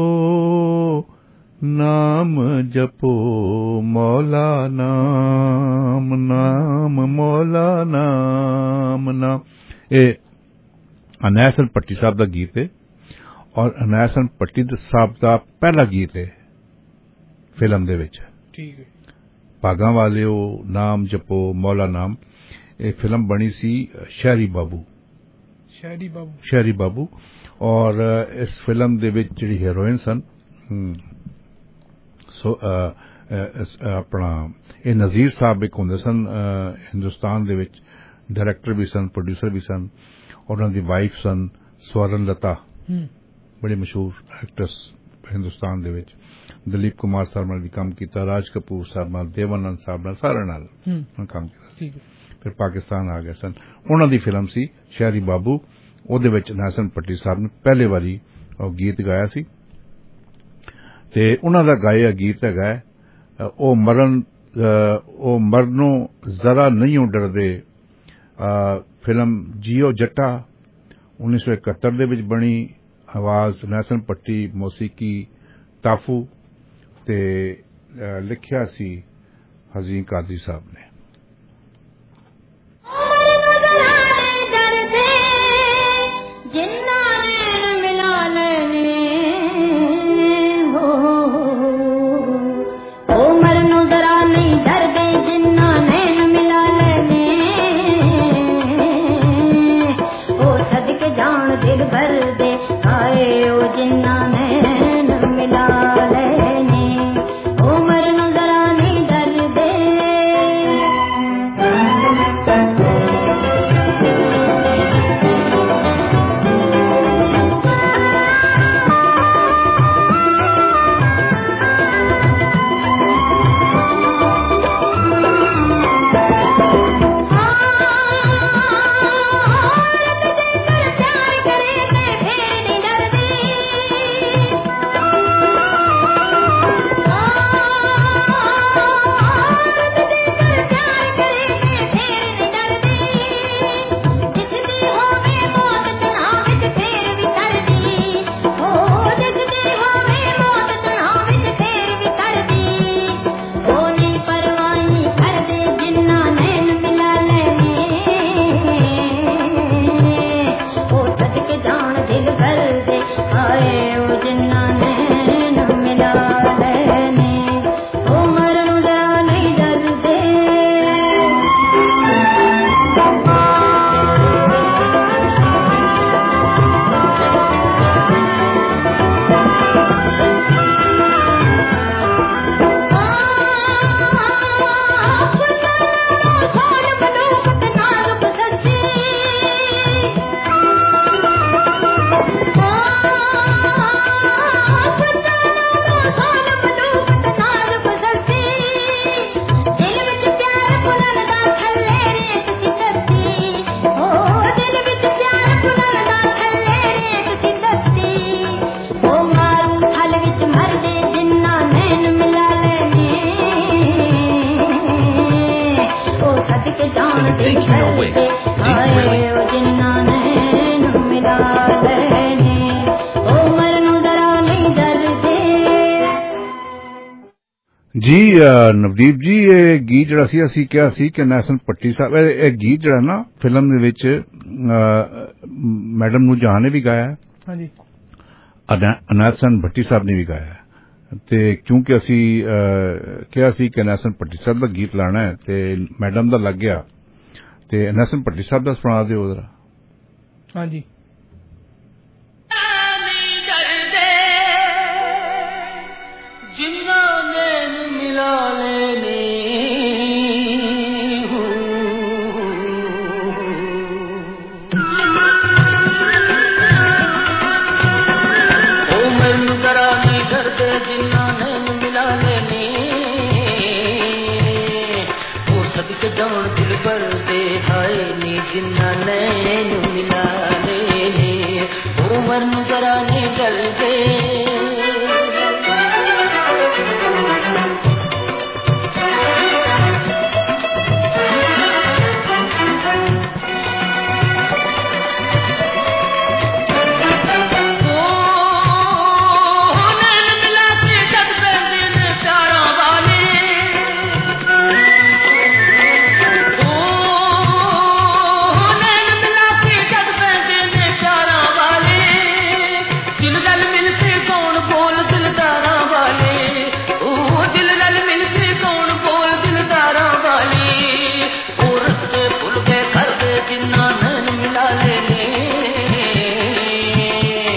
ਨਾਮ ਜਪੋ ਮੌਲਾ ਨਾਮ ਨਾਮ ਮੌਲਾ ਨਾਮ ਨਾਮ ਇਹ ਨੈਸ਼ਨਲ ਪੱਟੀ ਸਾਹਿਬ ਦਾ ਗੀਤ ਹੈ ਔਰ ਨੈਸ਼ਨਲ ਪੱਟੀ ਸਾਹਿਬ ਦਾ ਪਹਿਲਾ ਗੀਤ ਹੈ ਫਿਲਮ ਦੇ ਵਿੱਚ ਠੀਕ ਹੈ ਭਾਗਾਂ ਵਾਲਿਓ ਨਾਮ ਜਪੋ ਮੌਲਾ ਨਾਮ ਇਹ ਫਿਲਮ ਬਣੀ ਸੀ ਸ਼ਹਿਰੀ ਬਾਬੂ ਸ਼ਹਿਰੀ ਬਾਬੂ ਸ਼ਹਿਰੀ ਬਾਬੂ ਔਰ ਇਸ ਫਿਲਮ ਦੇ ਵਿੱਚ ਜਿਹੜੀ ਹੀਰੋਇਨ ਸਨ ਆਪਣਾ ਇਹ ਨਜ਼ੀਰ ਸਾਹਿਬ ਇੱਕ ਹੁੰਦੇ ਸਨ ਹਿੰਦੁਸਤਾਨ ਦੇ ਵਿੱਚ ਡਾਇਰੈਕਟਰ ਵੀ ਸਨ ਪ੍ਰੋਡਿਊਸਰ ਵੀ ਸਨ ਉਹਨਾਂ ਦੀ ਵਾਈਫ ਸਨ ਸਵਰਨ ਲਤਾ ਬੜੇ ਮਸ਼ਹੂਰ ਐਕਟਰਸ ਹਿੰਦੁਸਤਾਨ ਦੇ ਵਿੱਚ ਦਲੀਪ ਕੁਮਾਰ ਸਾਹਿਬ ਨਾਲ ਵੀ ਕੰਮ ਕੀਤਾ ਰਾਜ ਕਪੂਰ ਸਾਹਿਬ ਨਾਲ ਦੇਵਾਨੰਦ ਸਾਹਿਬ ਨਾਲ ਸਾਰਿਆਂ ਨਾਲ ਕੰਮ ਕੀਤਾ ਫਿਰ ਪਾਕਿਸਤਾਨ ਆ ਗਏ ਸਨ ਉਹਨਾਂ ਦੀ ਫਿਲਮ ਸੀ ਸ਼ਹਿਰੀ ਬਾਬੂ ਉਹਦੇ ਵਿੱਚ ਨੈਸਨ ਪੱਟੀ ਸਾਹਿਬ ਨੇ ਪਹਿਲੇ ਵਾਰੀ ਉਹ ਗੀਤ ਗਾਇਆ ਸੀ ਤੇ ਉਹਨਾਂ ਦਾ ਗਾਇਆ ਗੀਤ ਹੈਗਾ ਉਹ ਮਰਨ ਉਹ ਮਰਨੋਂ ਜ਼ਰਾ ਨਹੀਂ ਡਰਦੇ ਫਿਲਮ ਜੀਓ ਜੱਟਾ ਉੱਨੀ ਸੌ ਇਕਹੱਤਰ ਦੇ ਵਿੱਚ ਬਣੀ ਆਵਾਜ਼ ਨੈਸਨ ਪੱਟੀ ਮੌਸੀਕੀ ਤਾਫੂ ਤੇ ਲਿਖਿਆ ਸੀ ਹਜ਼ੀਨ ਕਾਦਰੀ ਸਾਹਿਬ ਨੇ जी नवदीप जी ये गीत जरा सी असी क्या सी कि नैसन पट्टी साहब ये गीत जरा ना फिल्म दे विच मैडम नूरजहां ने भी गाया है हां जी नैसन भट्टी साहब ने भी गाया है ते क्योंकि असी क्या सी कि नैसन पट्टी साहब दा गीत लाना है ते मैडम दा लग गया ते नैसन पट्टी साहब दा सुना दिओ जरा हां जी जिन्ना नैन मिला ले ओ मरन जरा ने डर दे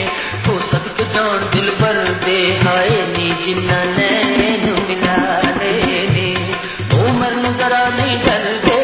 जिन्ना नैन मिला ले नहीं डरते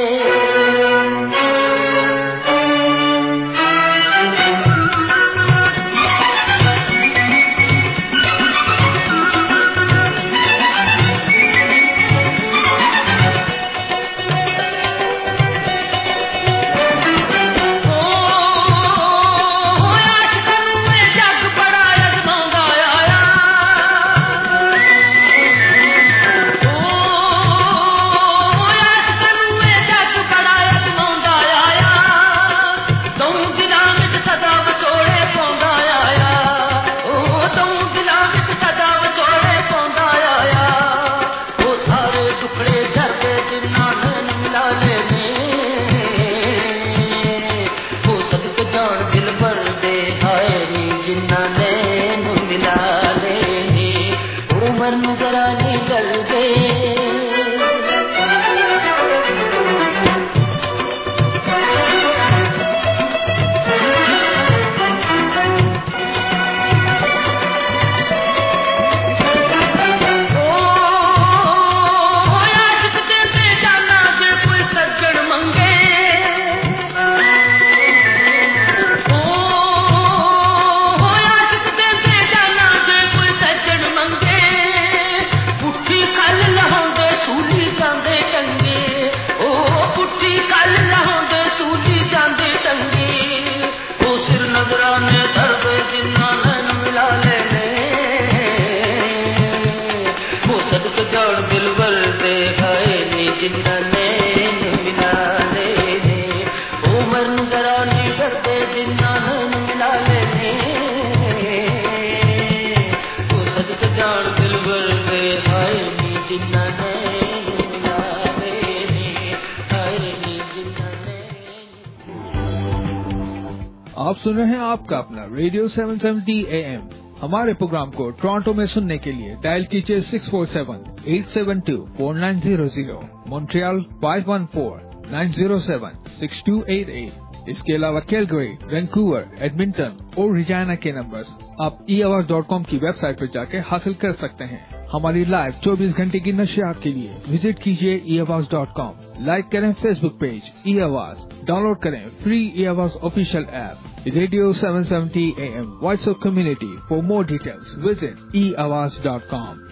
आप सुन रहे हैं आपका अपना radio seven seventy A M. हमारे प्रोग्राम को टोरंटो में सुनने के लिए डायल कीजिए six four seven eight seven two four nine zero zero, Montreal five one four nine zero seven six two eight eight. इसके अलावा कैलगरी, वैंकूवर, एडमिंटन और रिजाना के नंबर्स आप ई आवाज डॉट कॉम की वेबसाइट पर जाके हासिल कर सकते हैं। हमारी लाइव चौबीस घंटे की नशियात के लिए विजिट कीजिए e Awaz dot com. Like करें Facebook page e Awaz, download करें free e Awaz official app radio seven seventy A M voice of community. For more details visit e Awaz dot com.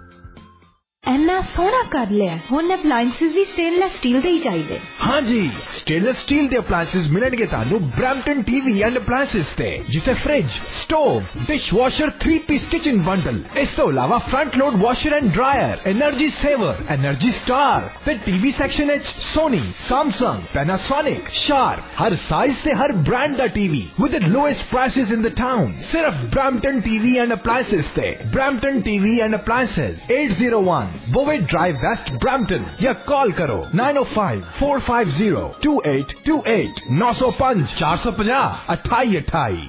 एना सोना कर लिया हुन अप्लायंसेस भी स्टेनलेस स्टील दे ही चाहिए। हाँ जी, स्टेनलेस स्टील दे अप्लायंसेस मिलणगे तानू ब्रैम्पटन टीवी एंड अप्लायंसेस ते, जिथे fridge, stove, dishwasher, three piece kitchen bundle, इस तो अलावा front load washer and dryer, energy saver, energy star ते टीवी सेक्शन एच सोनी, सैमसंग, पैनासोनिक, शार्प, हर साइज से हर ब्रांड दा TV with the lowest prices in the town. सिर्फ ब्रैम्पटन टीवी एंड अप्लायंसेस ते। Brampton TV and appliances eight zero one Bovaird drive west Brampton, या कॉल करो nine o five four five zero two eight two eight, नौ सौ पांच चार सौ पचास अठाई अठाई।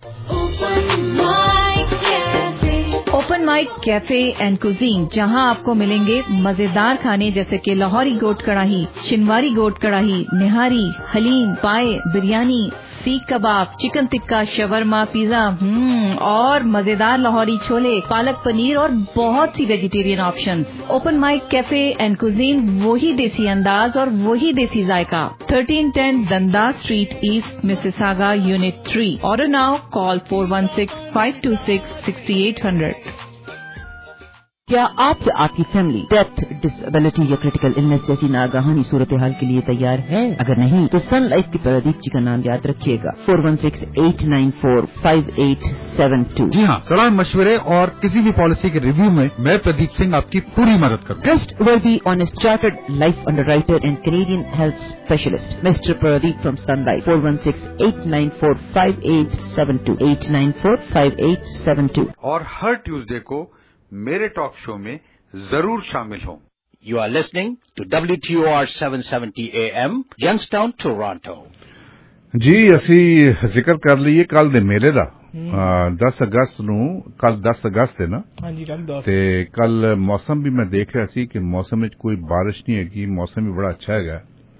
Open mic cafe and cuisine, जहां आपको मिलेंगे मजेदार खाने जैसे कि लाहौरी गोट कढ़ाई, शिनवारी गोट कढ़ाई, निहारी, haleem, paya, biryani, seekh kebab, chicken tikka, shawarma, pizza, hmm और मजेदार लाहौरी छोले, पालक पनीर और बहुत सी vegetarian options. Open mic cafe and cuisine, वही देसी अंदाज और वही देसी जायका। Thirteen ten Dundas street east, Mississauga, unit three. Order now, call four one six five two six six eight hundred. क्या आप या आपकी फैमिली डेथ, डिसेबिलिटी या क्रिटिकल इलनेस जैसी नागहानी सूरत हाल के लिए तैयार है? अगर नहीं तो सन लाइफ के प्रदीप जी का नाम याद रखिएगा, four one six eight nine four five eight seven two. जी हाँ, सलाह मशवरे और किसी भी पॉलिसी के रिव्यू में मैं प्रदीप सिंह आपकी पूरी मदद करूँ। Trust worthy honest chartered life underwriter and Canadian health specialist mister Pradeep from Sun Life, four one six eight nine four five eight seven two, eight nine four five eight seven two. और हर ट्यूसडे को मेरे टॉक शो में जरूर शामिल हों। You are listening to W T O R seven seventy A M, Youngstown, Toronto. जी ਅਸੀਂ ਜ਼ਿਕਰ ਕਰ ਲਈਏ ਕੱਲ ਦੇ ਮੇਲੇ ਦਾ। ਦਸ ਅਗਸਤ ਨੂੰ, ਕੱਲ ਦਸ ਅਗਸਤ ਹੈ ਨਾ? ਹਾਂਜੀ, ਕੱਲ ਦਸ। ਤੇ ਕੱਲ ਮੌਸਮ ਵੀ ਮੈਂ ਦੇਖ ਰਿਹਾ ਸੀ ਕਿ ਮੌਸਮ ਵਿੱਚ ਕੋਈ ਬਾਰਿਸ਼ ਨਹੀਂ ਹੈਗੀ, ਮੌਸਮ ਵੀ ਬੜਾ ਅੱਛਾ ਹੈਗਾ।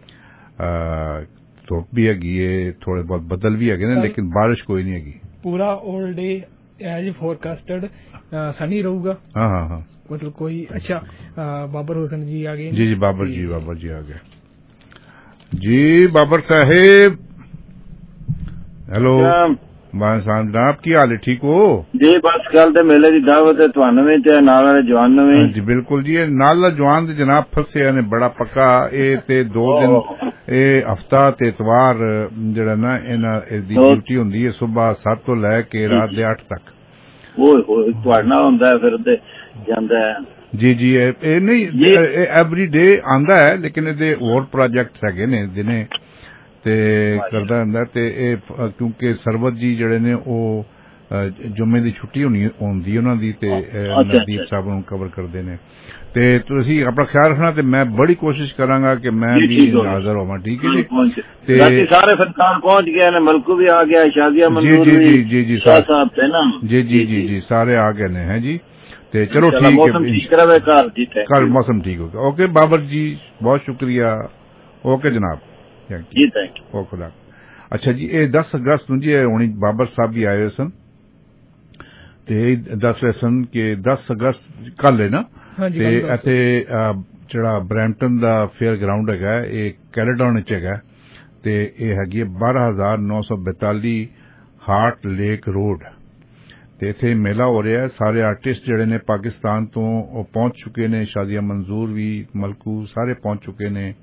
ਧੁੱਪ ਵੀ ਹੈਗੀ ਹੈ, ਥੋੜੇ ਬਹੁਤ ਬੱਦਲ ਵੀ ਹੈਗੇ ਨੇ, ਲੇਕਿਨ ਬਾਰਿਸ਼ ਕੋਈ ਨਹੀਂ ਹੈਗੀ। ਪੂਰਾ 올 ਡੇ एज फोरकास्टेड सनी रहूगा। हाँ हाँ हाँ, मतलब कोई अच्छा आ, बाबर हुसैन जी आ गए जी जी बाबर जी बाबर जी आ गए जी बाबर साहेब हेलो मान साहब जनाब की हाल है ठीक हो जी बस कल ते मेले की दावत है ਤੁਹਾਨੂੰ ਵੀ ਤੇ ਨਾਲ ਵਾਲੇ ਜਵਾਨ ਨੂੰ ਵੀ जी बिल्कुल जी नाल दा जवान ते जनाब फसे ने बड़ा पक्का ए ते दो दिन ए हफ्ता ते इतवार जेड़ा ना इना दी ड्यूटी हुंदी है सुबह सात तो लेके रात दे आठ तक ओए होए ਤੁਹਾਡਾ ਹੁੰਦਾ ਹੈ ਫਿਰ ਤੇ ਜਾਂਦਾ ਹੈ जी जी ए नहीं एवरी डे आंदा है लेकिन ਇਹਦੇ ਹੋਰ ਪ੍ਰੋਜੈਕਟਸ ਹੈਗੇ ਨੇ ਦਿਨੇ ਤੇ ਕਰਦਾ ਹੁੰਦਾ ਤੇ ਇਹ ਕਿਉਂਕਿ ਸਰਵਤ ਜੀ ਜਿਹੜੇ ਨੇ ਉਹ ਜੁਮੇ ਦੀ ਛੁੱਟੀ ਹੋਣੀ ਹੁੰਦੀ ਉਹਨਾਂ ਦੀ ਤੇ ਨਦੀਪ ਸਾਹਿਬ ਨੂੰ ਕਵਰ ਕਰਦੇ ਨੇ ਤੇ ਤੁਸੀਂ ਆਪਣਾ ਖਿਆਲ ਰੱਖਣਾ ਤੇ ਮੈਂ ਬੜੀ ਕੋਸ਼ਿਸ਼ ਕਰਾਂਗਾ ਕਿ ਮੈਂ ਵੀ ਹਾਜ਼ਰ ਹੋਵਾਂ ਠੀਕ ਹੈ ਜੀ ਤੇ ਸਾਰੇ ਫਨਕਾਰ ਪਹੁੰਚ ਗਏ ਨੇ ਮਲਕੂ ਵੀ ਆ ਗਿਆ ਸ਼ਾਜ਼ੀਆ ਮੰਜ਼ੂਰ ਜੀ ਜੀ ਜੀ ਜੀ ਸਾਹਿਬ ਤੇ ਨਾ ਜੀ ਜੀ ਜੀ ਜੀ ਸਾਰੇ ਆ ਗਏ ਨੇ ਹੈ ਜੀ ਤੇ ਚਲੋ ਠੀਕ ਹੈ ਮੌਸਮ ਠੀਕ ਰਵੇ ਕੱਲ ਜੀ ਕੱਲ ਮੌਸਮ ਠੀਕ ਹੋਗਾ ਓਕੇ ਬਾਬਰ ਜੀ ਬਹੁਤ ਸ਼ੁਕਰੀਆ ਓਕੇ ਜਨਾਬ ਜੀ ਥੈਂਕ ਯੂ ਓ ਖੁਦਾ ਅੱਛਾ ਜੀ ਇਹ ਦਸ ਅਗਸਤ ਨੂੰ ਜੀ ਹੁਣੀ ਬਾਬਰ ਸਾਹਿਬ ਵੀ ਆਏ ਸਨ ਤੇ ਦੱਸ ਰਹੇ ਸਨ ਕਿ ਦਸ ਅਗਸਤ ਕੱਲ ਹੈ ਨਾ ਤੇ ਇੱਥੇ ਜਿਹੜਾ ਬਰੈਂਪਟਨ ਦਾ ਫੇਅਰ ਗਰਾਊਂਡ ਹੈਗਾ ਇਹ ਕੈਲੇਡਨ ਵਿੱਚ ਹੈਗਾ ਤੇ ਇਹ ਹੈਗੀ ਬਾਰਾਂ ਹਜ਼ਾਰ ਨੌ ਸੌ ਬਤਾਲੀ ਹਾਰਟ ਲੇਕ ਰੋਡ ਤੇ ਇੱਥੇ ਮੇਲਾ ਹੋ ਰਿਹਾ ਸਾਰੇ ਆਰਟਿਸਟ ਜਿਹੜੇ ਨੇ ਪਾਕਿਸਤਾਨ ਤੋਂ ਉਹ ਪਹੁੰਚ ਚੁੱਕੇ ਨੇ ਸ਼ਾਜ਼ੀਆ ਮੰਜ਼ੂਰ ਵੀ ਮਲਕੂ ਸਾਰੇ ਪਹੁੰਚ ਚੁੱਕੇ ਨੇ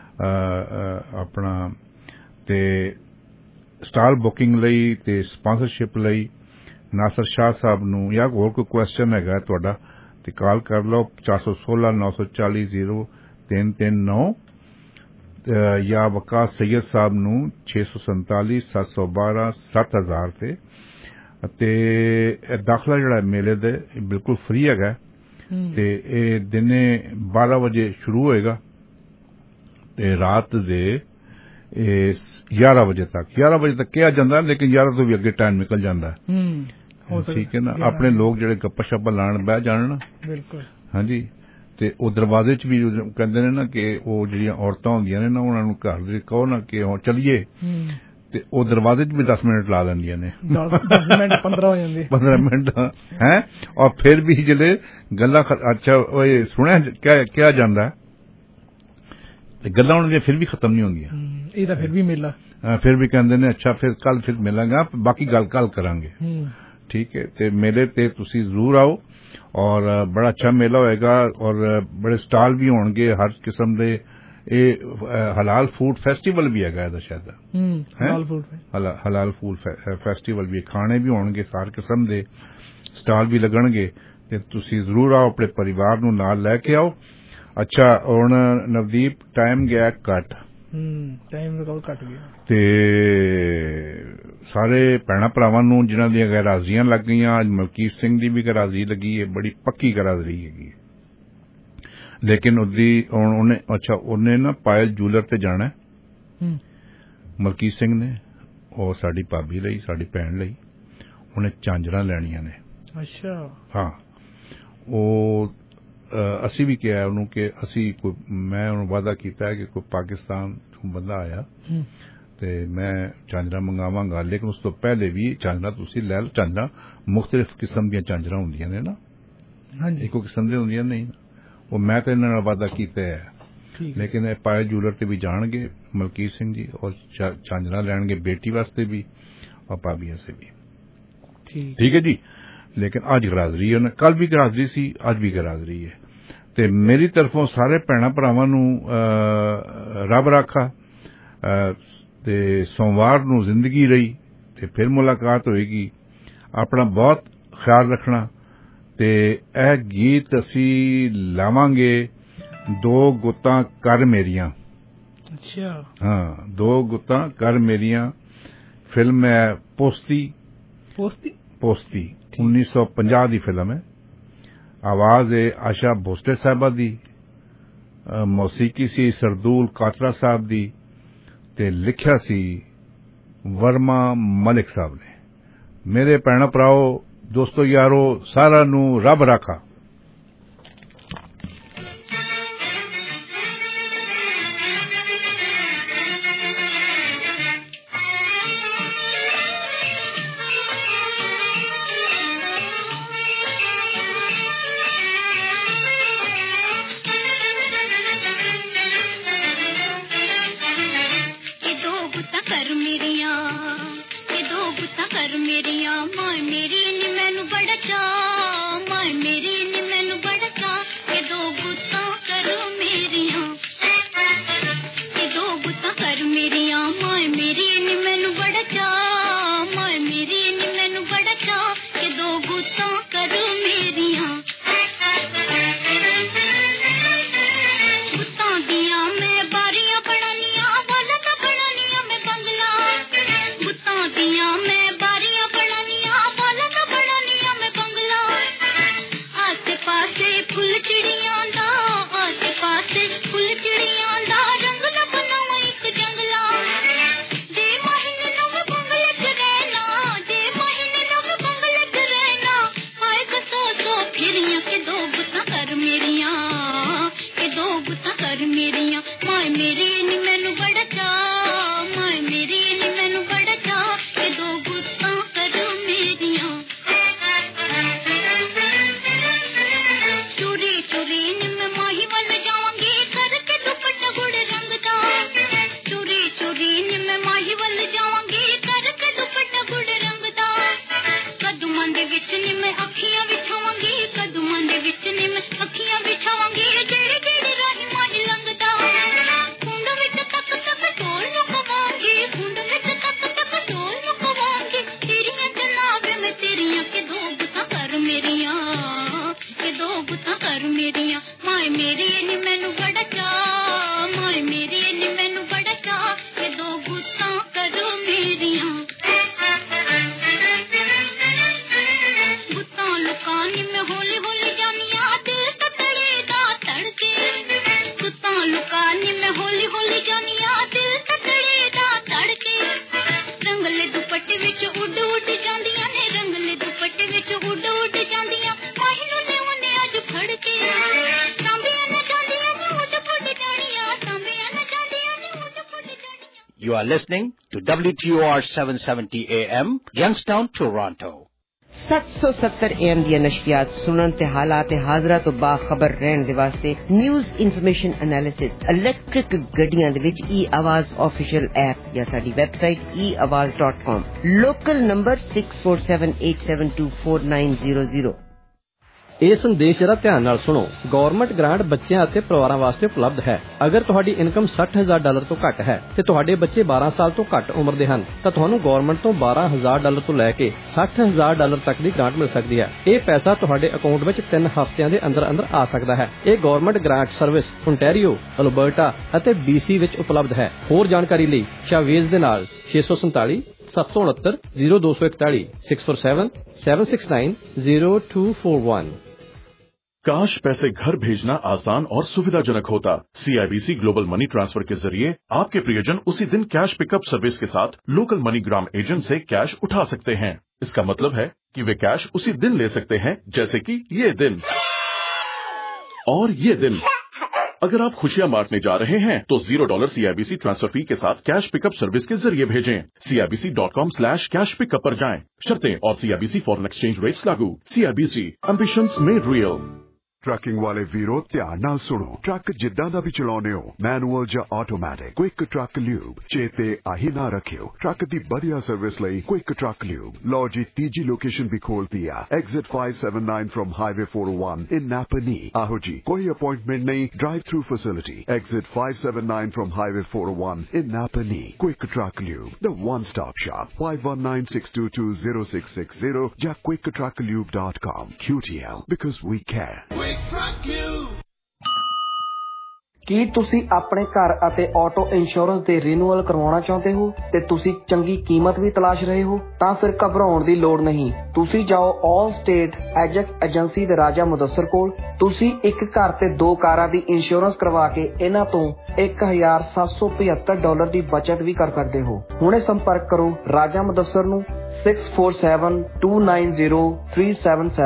ਆਪਣਾ ਤੇ ਸਟਾਲ ਬੁਕਿੰਗ ਲਈ ਤੇ ਸਪਾਂਸਰਸ਼ਿਪ ਲਈ ਨਾਸਰ ਸ਼ਾਹ ਸਾਹਿਬ ਨੂੰ ਜਾਂ ਹੋਰ ਕੋਈ ਕੁਐਸਚਨ ਹੈਗਾ ਤੁਹਾਡਾ ਤੇ ਕਾਲ ਕਰ ਲਓ ਚਾਰ ਸੌ ਸੋਲਾਂ ਨੌ ਸੌ ਚਾਲੀ ਜ਼ੀਰੋ ਤਿੰਨ ਤਿੰਨ ਨੌ ਜਾਂ ਵਕਾਸ ਸੈयद ਸਾਹਿਬ ਨੂੰ ਛੇ ਸੌ ਸੰਤਾਲੀ ਸੱਤ ਸੌ ਬਾਰਾਂ ਸੱਤ ਹਜ਼ਾਰ ਤੇ ਅਤੇ ਦਾਖਲਾ ਜਿਹੜਾ ਮੇਲੇ ਦੇ ਬਿਲਕੁਲ ਫ੍ਰੀ ਹੈਗਾ ਤੇ ਇਹ ਦਿਨੇ ਬਾਰਾਂ ਵਜੇ ਸ਼ੁਰੂ ਹੋਏਗਾ ਤੇ ਰਾਤ ਦੇ ਗਿਆਰਾਂ ਵਜੇ ਤੱਕ ਗਿਆਰਾਂ ਵਜੇ ਤੱਕ ਕਿਹਾ ਜਾਂਦਾ ਲੇਕਿਨ ਗਿਆਰਾਂ ਤੋਂ ਵੀ ਅੱਗੇ ਟਾਈਮ ਨਿਕਲ ਜਾਂਦਾ ਠੀਕ ਹੈ ਨਾ ਆਪਣੇ ਲੋਕ ਜਿਹੜੇ ਗੱਪਾ ਸ਼ੱਪਾ ਲਾਣ ਬਹਿ ਜਾਣ ਨਾ ਬਿਲਕੁਲ ਹਾਂਜੀ ਤੇ ਉਹ ਦਰਵਾਜ਼ੇ 'ਚ ਵੀ ਕਹਿੰਦੇ ਨੇ ਨਾ ਕਿ ਉਹ ਜਿਹੜੀਆਂ ਔਰਤਾਂ ਹੁੰਦੀਆਂ ਨੇ ਨਾ ਉਹਨਾਂ ਨੂੰ ਘਰ ਦੇ ਕਹੋ ਨਾ ਕਿ ਹੁਣ ਚੱਲੀਏ ਤੇ ਉਹ ਦਰਵਾਜ਼ੇ 'ਚ ਵੀ ਦਸ ਮਿੰਟ ਲਾ ਲੈਂਦੀਆਂ ਨੇ ਦਸ ਮਿੰਟ ਪੰਦਰਾਂ ਹੋ ਜਾਂਦੇ ਪੰਦਰਾਂ ਮਿੰਟ ਹੈ ਔਰ ਫਿਰ ਵੀ ਜਿਹੜੇ ਗੱਲਾਂ ਅੱਛਾ ਉਹ ਸੁਣਿਆ ਕਿਹਾ ਜਾਂਦਾ ਤੇ ਗੱਲਾਂ ਉਹਨਾਂ ਦੀਆਂ ਫਿਰ ਵੀ ਖਤਮ ਨਹੀਂ ਹੁੰਦੀਆਂ ਇਹ ਤਾਂ ਫਿਰ ਵੀ ਮੇਲਾ ਫਿਰ ਵੀ ਕਹਿੰਦੇ ਨੇ ਅੱਛਾ ਫਿਰ ਕੱਲ ਫਿਰ ਮਿਲਾਂਗਾ ਬਾਕੀ ਗੱਲ ਕੱਲ ਕਰਾਂਗੇ ਠੀਕ ਹੈ ਤੇ ਮੇਲੇ ਤੇ ਤੁਸੀਂ ਜ਼ਰੂਰ ਆਓ ਔਰ ਬੜਾ ਅੱਛਾ ਮੇਲਾ ਹੋਏਗਾ ਔਰ ਬੜੇ ਸਟਾਲ ਵੀ ਹੋਣਗੇ ਹਰ ਕਿਸਮ ਦੇ ਇਹ ਹਲਾਲ ਫੂਡ ਫੈਸਟੀਵਲ ਵੀ ਹੈਗਾ ਇਹਦਾ ਸ਼ਾਇਦ ਹਲਾਲ ਫੂਡ ਹਲਾਲ ਫੂਡ ਫੈਸਟੀਵਲ ਵੀ ਖਾਣੇ ਵੀ ਹੋਣਗੇ ਹਰ ਕਿਸਮ ਦੇ ਸਟਾਲ ਵੀ ਲੱਗਣਗੇ ਤੇ ਤੁਸੀਂ ਜ਼ਰੂਰ ਆਓ ਆਪਣੇ ਪਰਿਵਾਰ ਨੂੰ ਨਾਲ ਲੈ ਕੇ ਆਓ ਅੱਛਾ ਹੁਣ ਨਵਦੀਪ ਟਾਈਮ ਗਿਆ ਘੱਟ ਟਾਈਮ ਬਹੁਤ ਘੱਟ ਗਿਆ ਤੇ ਸਾਰੇ ਭੈਣਾਂ ਭਰਾਵਾਂ ਨੂੰ ਜਿਨ੍ਹਾਂ ਦੀਆਂ ਗੈਰਾਜ਼ੀਆਂ ਲੱਗ ਗਈਆਂ ਅੱਜ ਮਲਕੀਤ ਸਿੰਘ ਦੀ ਵੀ ਗੈਰਾਜ਼ੀ ਲੱਗੀ ਹੈ ਬੜੀ ਪੱਕੀ ਗੈਰਾਜ਼ੀ ਹੈਗੀ ਲੇਕਿਨ ਉਹਦੀ ਹੁਣ ਉਹਨੇ ਅੱਛਾ ਉਹਨੇ ਨਾ ਪਾਇਲ ਜੂਲਰ ਤੇ ਜਾਣਾ ਮਲਕੀਤ ਸਿੰਘ ਨੇ ਉਹ ਸਾਡੀ ਭਾਬੀ ਲਈ ਸਾਡੀ ਭੈਣ ਲਈ ਉਹਨੇ ਝਾਂਜਰਾਂ ਲੈਣੀਆਂ ਨੇ ਅੱਛਾ ਹਾਂ ਉਹ ਅਸੀਂ ਵੀ ਕਿਹਾ ਉਹਨੂੰ ਕਿ ਅਸੀਂ ਕੋਈ ਮੈਂ ਉਹਨੂੰ ਵਾਅਦਾ ਕੀਤਾ ਕਿ ਕੋਈ ਪਾਕਿਸਤਾਨ ਤੋਂ ਬੰਦਾ ਆਇਆ ਤੇ ਮੈਂ ਝਾਂਜਰਾਂ ਮੰਗਾਵਾਂਗਾ ਲੇਕਿਨ ਉਸ ਤੋਂ ਪਹਿਲੇ ਵੀ ਝਾਂਜਰਾਂ ਤੁਸੀਂ ਲੈ ਲਓ ਝਾਂਜਰਾਂ ਮੁxtਲਿਫ ਕਿਸਮ ਦੀਆਂ ਝਾਂਜਰਾਂ ਹੁੰਦੀਆਂ ਨੇ ਨਾ ਹਾਂਜੀ ਇੱਕੋ ਕਿਸਮ ਦੀਆਂ ਹੁੰਦੀਆਂ ਨਹੀਂ ਉਹ ਮੈਂ ਤਾਂ ਇਹਨਾਂ ਨਾਲ ਵਾਅਦਾ ਕੀਤਾ ਹੈ ਲੇਕਿਨ ਇਹ ਪਾਇਲ ਜੂਲਰ ਤੇ ਵੀ ਜਾਣਗੇ ਮਲਕੀਤ ਸਿੰਘ ਜੀ ਔਰ ਝਾਂਜਰਾਂ ਲੈਣਗੇ ਬੇਟੀ ਵਾਸਤੇ ਵੀ ਔਰ ਭਾਬੀ ਵਾਸਤੇ ਵੀ ਠੀਕ ਹੈ ਜੀ ਲੇਕਿਨ ਅੱਜ ਗਰਾਜ਼ਰੀ ਹੈ ਕੱਲ ਵੀ ਗਰਾਜ਼ਰੀ ਸੀ ਅੱਜ ਵੀ ਗਰਾਜ਼ਰੀ ਹੈ ਤੇ ਮੇਰੀ ਤਰਫੋਂ ਸਾਰੇ ਭੈਣਾਂ ਭਰਾਵਾਂ ਨੂੰ ਰੱਬ ਰਾਖਾ ਤੇ ਸੋਮਵਾਰ ਨੂੰ ਜ਼ਿੰਦਗੀ ਰਹੀ ਤੇ ਫਿਰ ਮੁਲਾਕਾਤ ਹੋਏਗੀ ਆਪਣਾ ਬਹੁਤ ਖਿਆਲ ਰੱਖਣਾ ਤੇ ਇਹ ਗੀਤ ਅਸੀਂ ਲਾਵਾਂਗੇ ਦੋ ਗੁੱਤਾਂ ਕਰ ਮੇਰੀਆਂ ਅੱਛਾ ਹਾਂ ਦੋ ਗੁੱਤਾਂ ਕਰ ਮੇਰੀਆਂ ਫਿਲਮ ਹੈ ਪੋਸਤੀ ਪੋਸਤੀ ਪੋਸਤੀ उन्नीस सौ पचास की फिल्म है आवाज है आशा भोसले साहबा दी मौसीकी सी सरदूल कातरा साहब दी ते लिखिया सी वर्मा मलिक साहब ने मेरे भैणों भराओ दोस्तों यारो सारा नू रब राखा मेरिया माय मेरी नी मैनू बड़ा चा माय मेरी नी मैनू बड़ा चा ये दो गुत्ता कर मेरिया ये दो गुत्ता कर मेरिया माय मेरी नी मैनू बड़ा चा माय मेरी नी मैनू बड़ा चा ये दो गुत्ता कर मेरिया गुत्ता दिया मैं बारियां बनानिया वाला ना बनानिया मैं बंगला गुत्ता दिया मैं बारियां बनानिया वाला ना बनानिया मैं बंगला आसे पासे फुल चिड़ियां दा आसे पासे फुल चिड़ियां दा रंगला बनावा एक जंगला जे महीने नु मैं बंगले च रहना जे महीने नु मैं बंगले च रहना हाय कसो सो फिरियां के दो गुत्ता कर मेरिया के दो गुत्ता कर मेरिया माय मेरी नी मैनू बड़ा चा माय मेरी नी मैनू बड़ा चा के दो गुत्ता कर मेरिया चोरी चोरी नी मैं माही वाल जावांगी करके दुपट्टा गुड़ रंग दा चोरी चोरी नी मैं माही वाल जावांगी करके दुपट्टा गुड़ रंग दा कदमां दे विच नी मैं अखियां बिछावांगी कदमां दे विच नी मैं अखियां बिछावांगी जेड़े जेड़े राही माही लंघदा कुंड विच तक तक ढोल नु कवांगी कुंड विच तक तक ढोल नु कवांगी तेरियां जनाब मैं तेरियां के दो गुत्ता कर मेरिया के दो गुत्ता कर मेरिया माय मेरी नी मैनू बड़ा चा माय मेरी नी मैनू बड़ा चा के दो गुत्ता कर मेरिया गुत्ता लुकानी मैं होली होली जानिया दिल ततड़े दा तड़के गुत्ता लुकानी मैं होली होली जानिया दिल ततड़े दा तड़के रंगले दुपट्टे विच उड़ उड़ जांदियां ने रंगले दुपट्टे विच उड़ उड़ जांदियां माहिनू ने उन्ने अज फड़ के सांबियां न जांदियां ने उड़ फुट जानियां सांबियां न जांदियां ने उड़ फुट जानियां You are listening to W T O R seven seventy A M, Youngstown, Toronto. सत्त सौ सत्तर ए एम ਦੀਆਂ ਨਸ਼ਰੀਆਤ ਸੁਣਨ ਤੇ ਹਾਲਾਤ ਹਾਜ਼ਰਾ ਤੋਂ ਬਾਖਬਰ ਰਹਿਣ ਦੇ ਵਾਸਤੇ ਨਿਊਜ਼ ਇਨਫੋਰਮੇਸ਼ਨ ਐਨਾਲਿਸਿਸ ਇਲੈਕਟ੍ਰਿਕ ਗੱਡੀਆਂ ਦੇ ਵਿੱਚ ਈ ਆਵਾਜ਼ ਆਫੀਸ਼ੀਅਲ ਐਪ ਜਾਂ ਸਾਡੀ website e awaz dot com local number six four seven eight seven two four nine zero zero। ਇਹ ਸੰਦੇਸ਼ ਜਰਾ ਧਿਆਨ ਨਾਲ ਸੁਣੋ। ਗਵਰਨਮੈਂਟ ਗ੍ਰਾਂਟ ਬੱਚਿਆਂ ਅਤੇ ਪਰਿਵਾਰਾਂ ਵਾਸਤੇ ਉਪਲਬਧ ਹੈ। ਅਗਰ ਤੁਹਾਡੀ ਇਨਕਮ ਸੱਠ ਹਜ਼ਾਰ ਡਾਲਰ ਤੋਂ ਘੱਟ ਹੈ ਤੇ ਤੁਹਾਡੇ ਬੱਚੇ ਬਾਰਾਂ ਸਾਲ ਤੋਂ ਘੱਟ ਉਮਰ ਦੇ ਹਨ ਤਾਂ ਤੁਹਾਨੂੰ ਗਵਰਨਮੈਂਟ ਤੋਂ ਬਾਰਾਂ ਹਜ਼ਾਰ ਡਾਲਰ ਤੋਂ ਲੈ ਕੇ ਸੱਠ ਹਜ਼ਾਰ ਡਾਲਰ ਤੱਕ ਦੀ ਗ੍ਰਾਂਟ ਮਿਲ ਸਕਦੀ ਹੈ। ਇਹ ਪੈਸਾ ਤੁਹਾਡੇ ਅਕਾਊਂਟ ਵਿੱਚ ਤਿੰਨ ਹਫ਼ਤਿਆਂ ਦੇ ਅੰਦਰ ਅੰਦਰ ਆ ਸਕਦਾ ਹੈ। ਇਹ government grant service Ontario, Alberta ਅਤੇ ਬੀਸੀ ਵਿੱਚ ਉਪਲਬਧ ਹੈ। ਹੋਰ ਜਾਣਕਾਰੀ ਲਈ ਸ਼ਾਵੇਜ਼ ਦੇ ਨਾਲ ਛੇ ਸੌ ਸੰਤਾਲੀ ਸੱਤ ਸੌ ਉਨੱਤਰ ਜ਼ੀਰੋ ਦੋ ਸੌ ਇਕਤਾਲੀ six four seven seven six nine zero two four one। काश पैसे घर भेजना आसान और सुविधाजनक होता। सीआईबीसी ग्लोबल मनी ट्रांसफर के जरिए आपके प्रियजन उसी दिन कैश पिकअप सर्विस के साथ लोकल मनीग्राम एजेंट से कैश उठा सकते हैं। इसका मतलब है कि वे कैश उसी दिन ले सकते हैं, जैसे कि ये दिन और ये दिन। अगर आप खुशियां बांटने जा रहे हैं तो zero dollar CIBC transfer fee के साथ कैश पिकअप सर्विस के जरिए भेजें। CIBC dot com slash cash pickup पर जाएं। शर्तें और सीआईबीसी फॉरेन एक्सचेंज रेट्स लागू। CIBC ambitions made real. Trucking वाले वीरों ध्यान नाल सुनो। ट्रक जिद्दां दा भी चलाउने हो, मैनुअल जां ऑटोमैटिक, क्विक ट्रक ल्यूब चेते आही ना रखियो। ट्रक दी बढ़िया सर्विस लई क्विक ट्रक ल्यूब। लो जी तीजी लोकेशन भी खोलती है, exit five seven nine from highway four oh one in Napanee. आहो जी कोई अपॉइंटमेंट नहीं, drive through facility. Exit five seven nine from highway four oh one in Napanee. Quick truck lube, the one stop shop. five one nine six two two zero six six zero ਜਾਂ quick truck lube dot com। Q T L because we care। ਕੀ ਤੁਸੀਂ ਆਪਣੇ ਘਰ ਅਤੇ ਆਟੋ ਇੰਸ਼ੋਰੈਂਸ ਦੇ ਰੀਨਿਊਅਲ ਕਰਵਾਉਣਾ ਚਾਹੁੰਦੇ ਹੋ ਤੇ ਤੁਸੀਂ ਚੰਗੀ ਕੀਮਤ ਵੀ ਤਲਾਸ਼ ਰਹੇ ਹੋ? ਤਾਂ ਫਿਰ ਘਬਰਾਉਣ ਦੀ ਲੋੜ ਨਹੀਂ। ਤੁਸੀਂ ਜਾਓ ਆਲ ਸਟੇਟ ਐਜੈਕਟ ਏਜੰਸੀ ਦੇ ਰਾਜਾ ਮੁਦੱਸਰ ਕੋਲ। ਤੁਸੀਂ ਇੱਕ ਘਰ ਤੇ ਦੋ ਕਾਰਾਂ ਦੀ ਇੰਸ਼ੋਰੈਂਸ ਕਰਵਾ ਕੇ ਇਹਨਾਂ ਤੋਂ ਇੱਕ ਹਜ਼ਾਰ ਸੱਤ ਸੌ ਪਝੱਤਰ ਡਾਲਰ ਦੀ ਬਚਤ ਵੀ ਕਰ ਸਕਦੇ ਹੋ। ਹੁਣੇ ਸੰਪਰਕ ਕਰੋ ਰਾਜਾ ਮੁਦੱਸਰ ਨੂੰ six four seven two nine zero three seven seven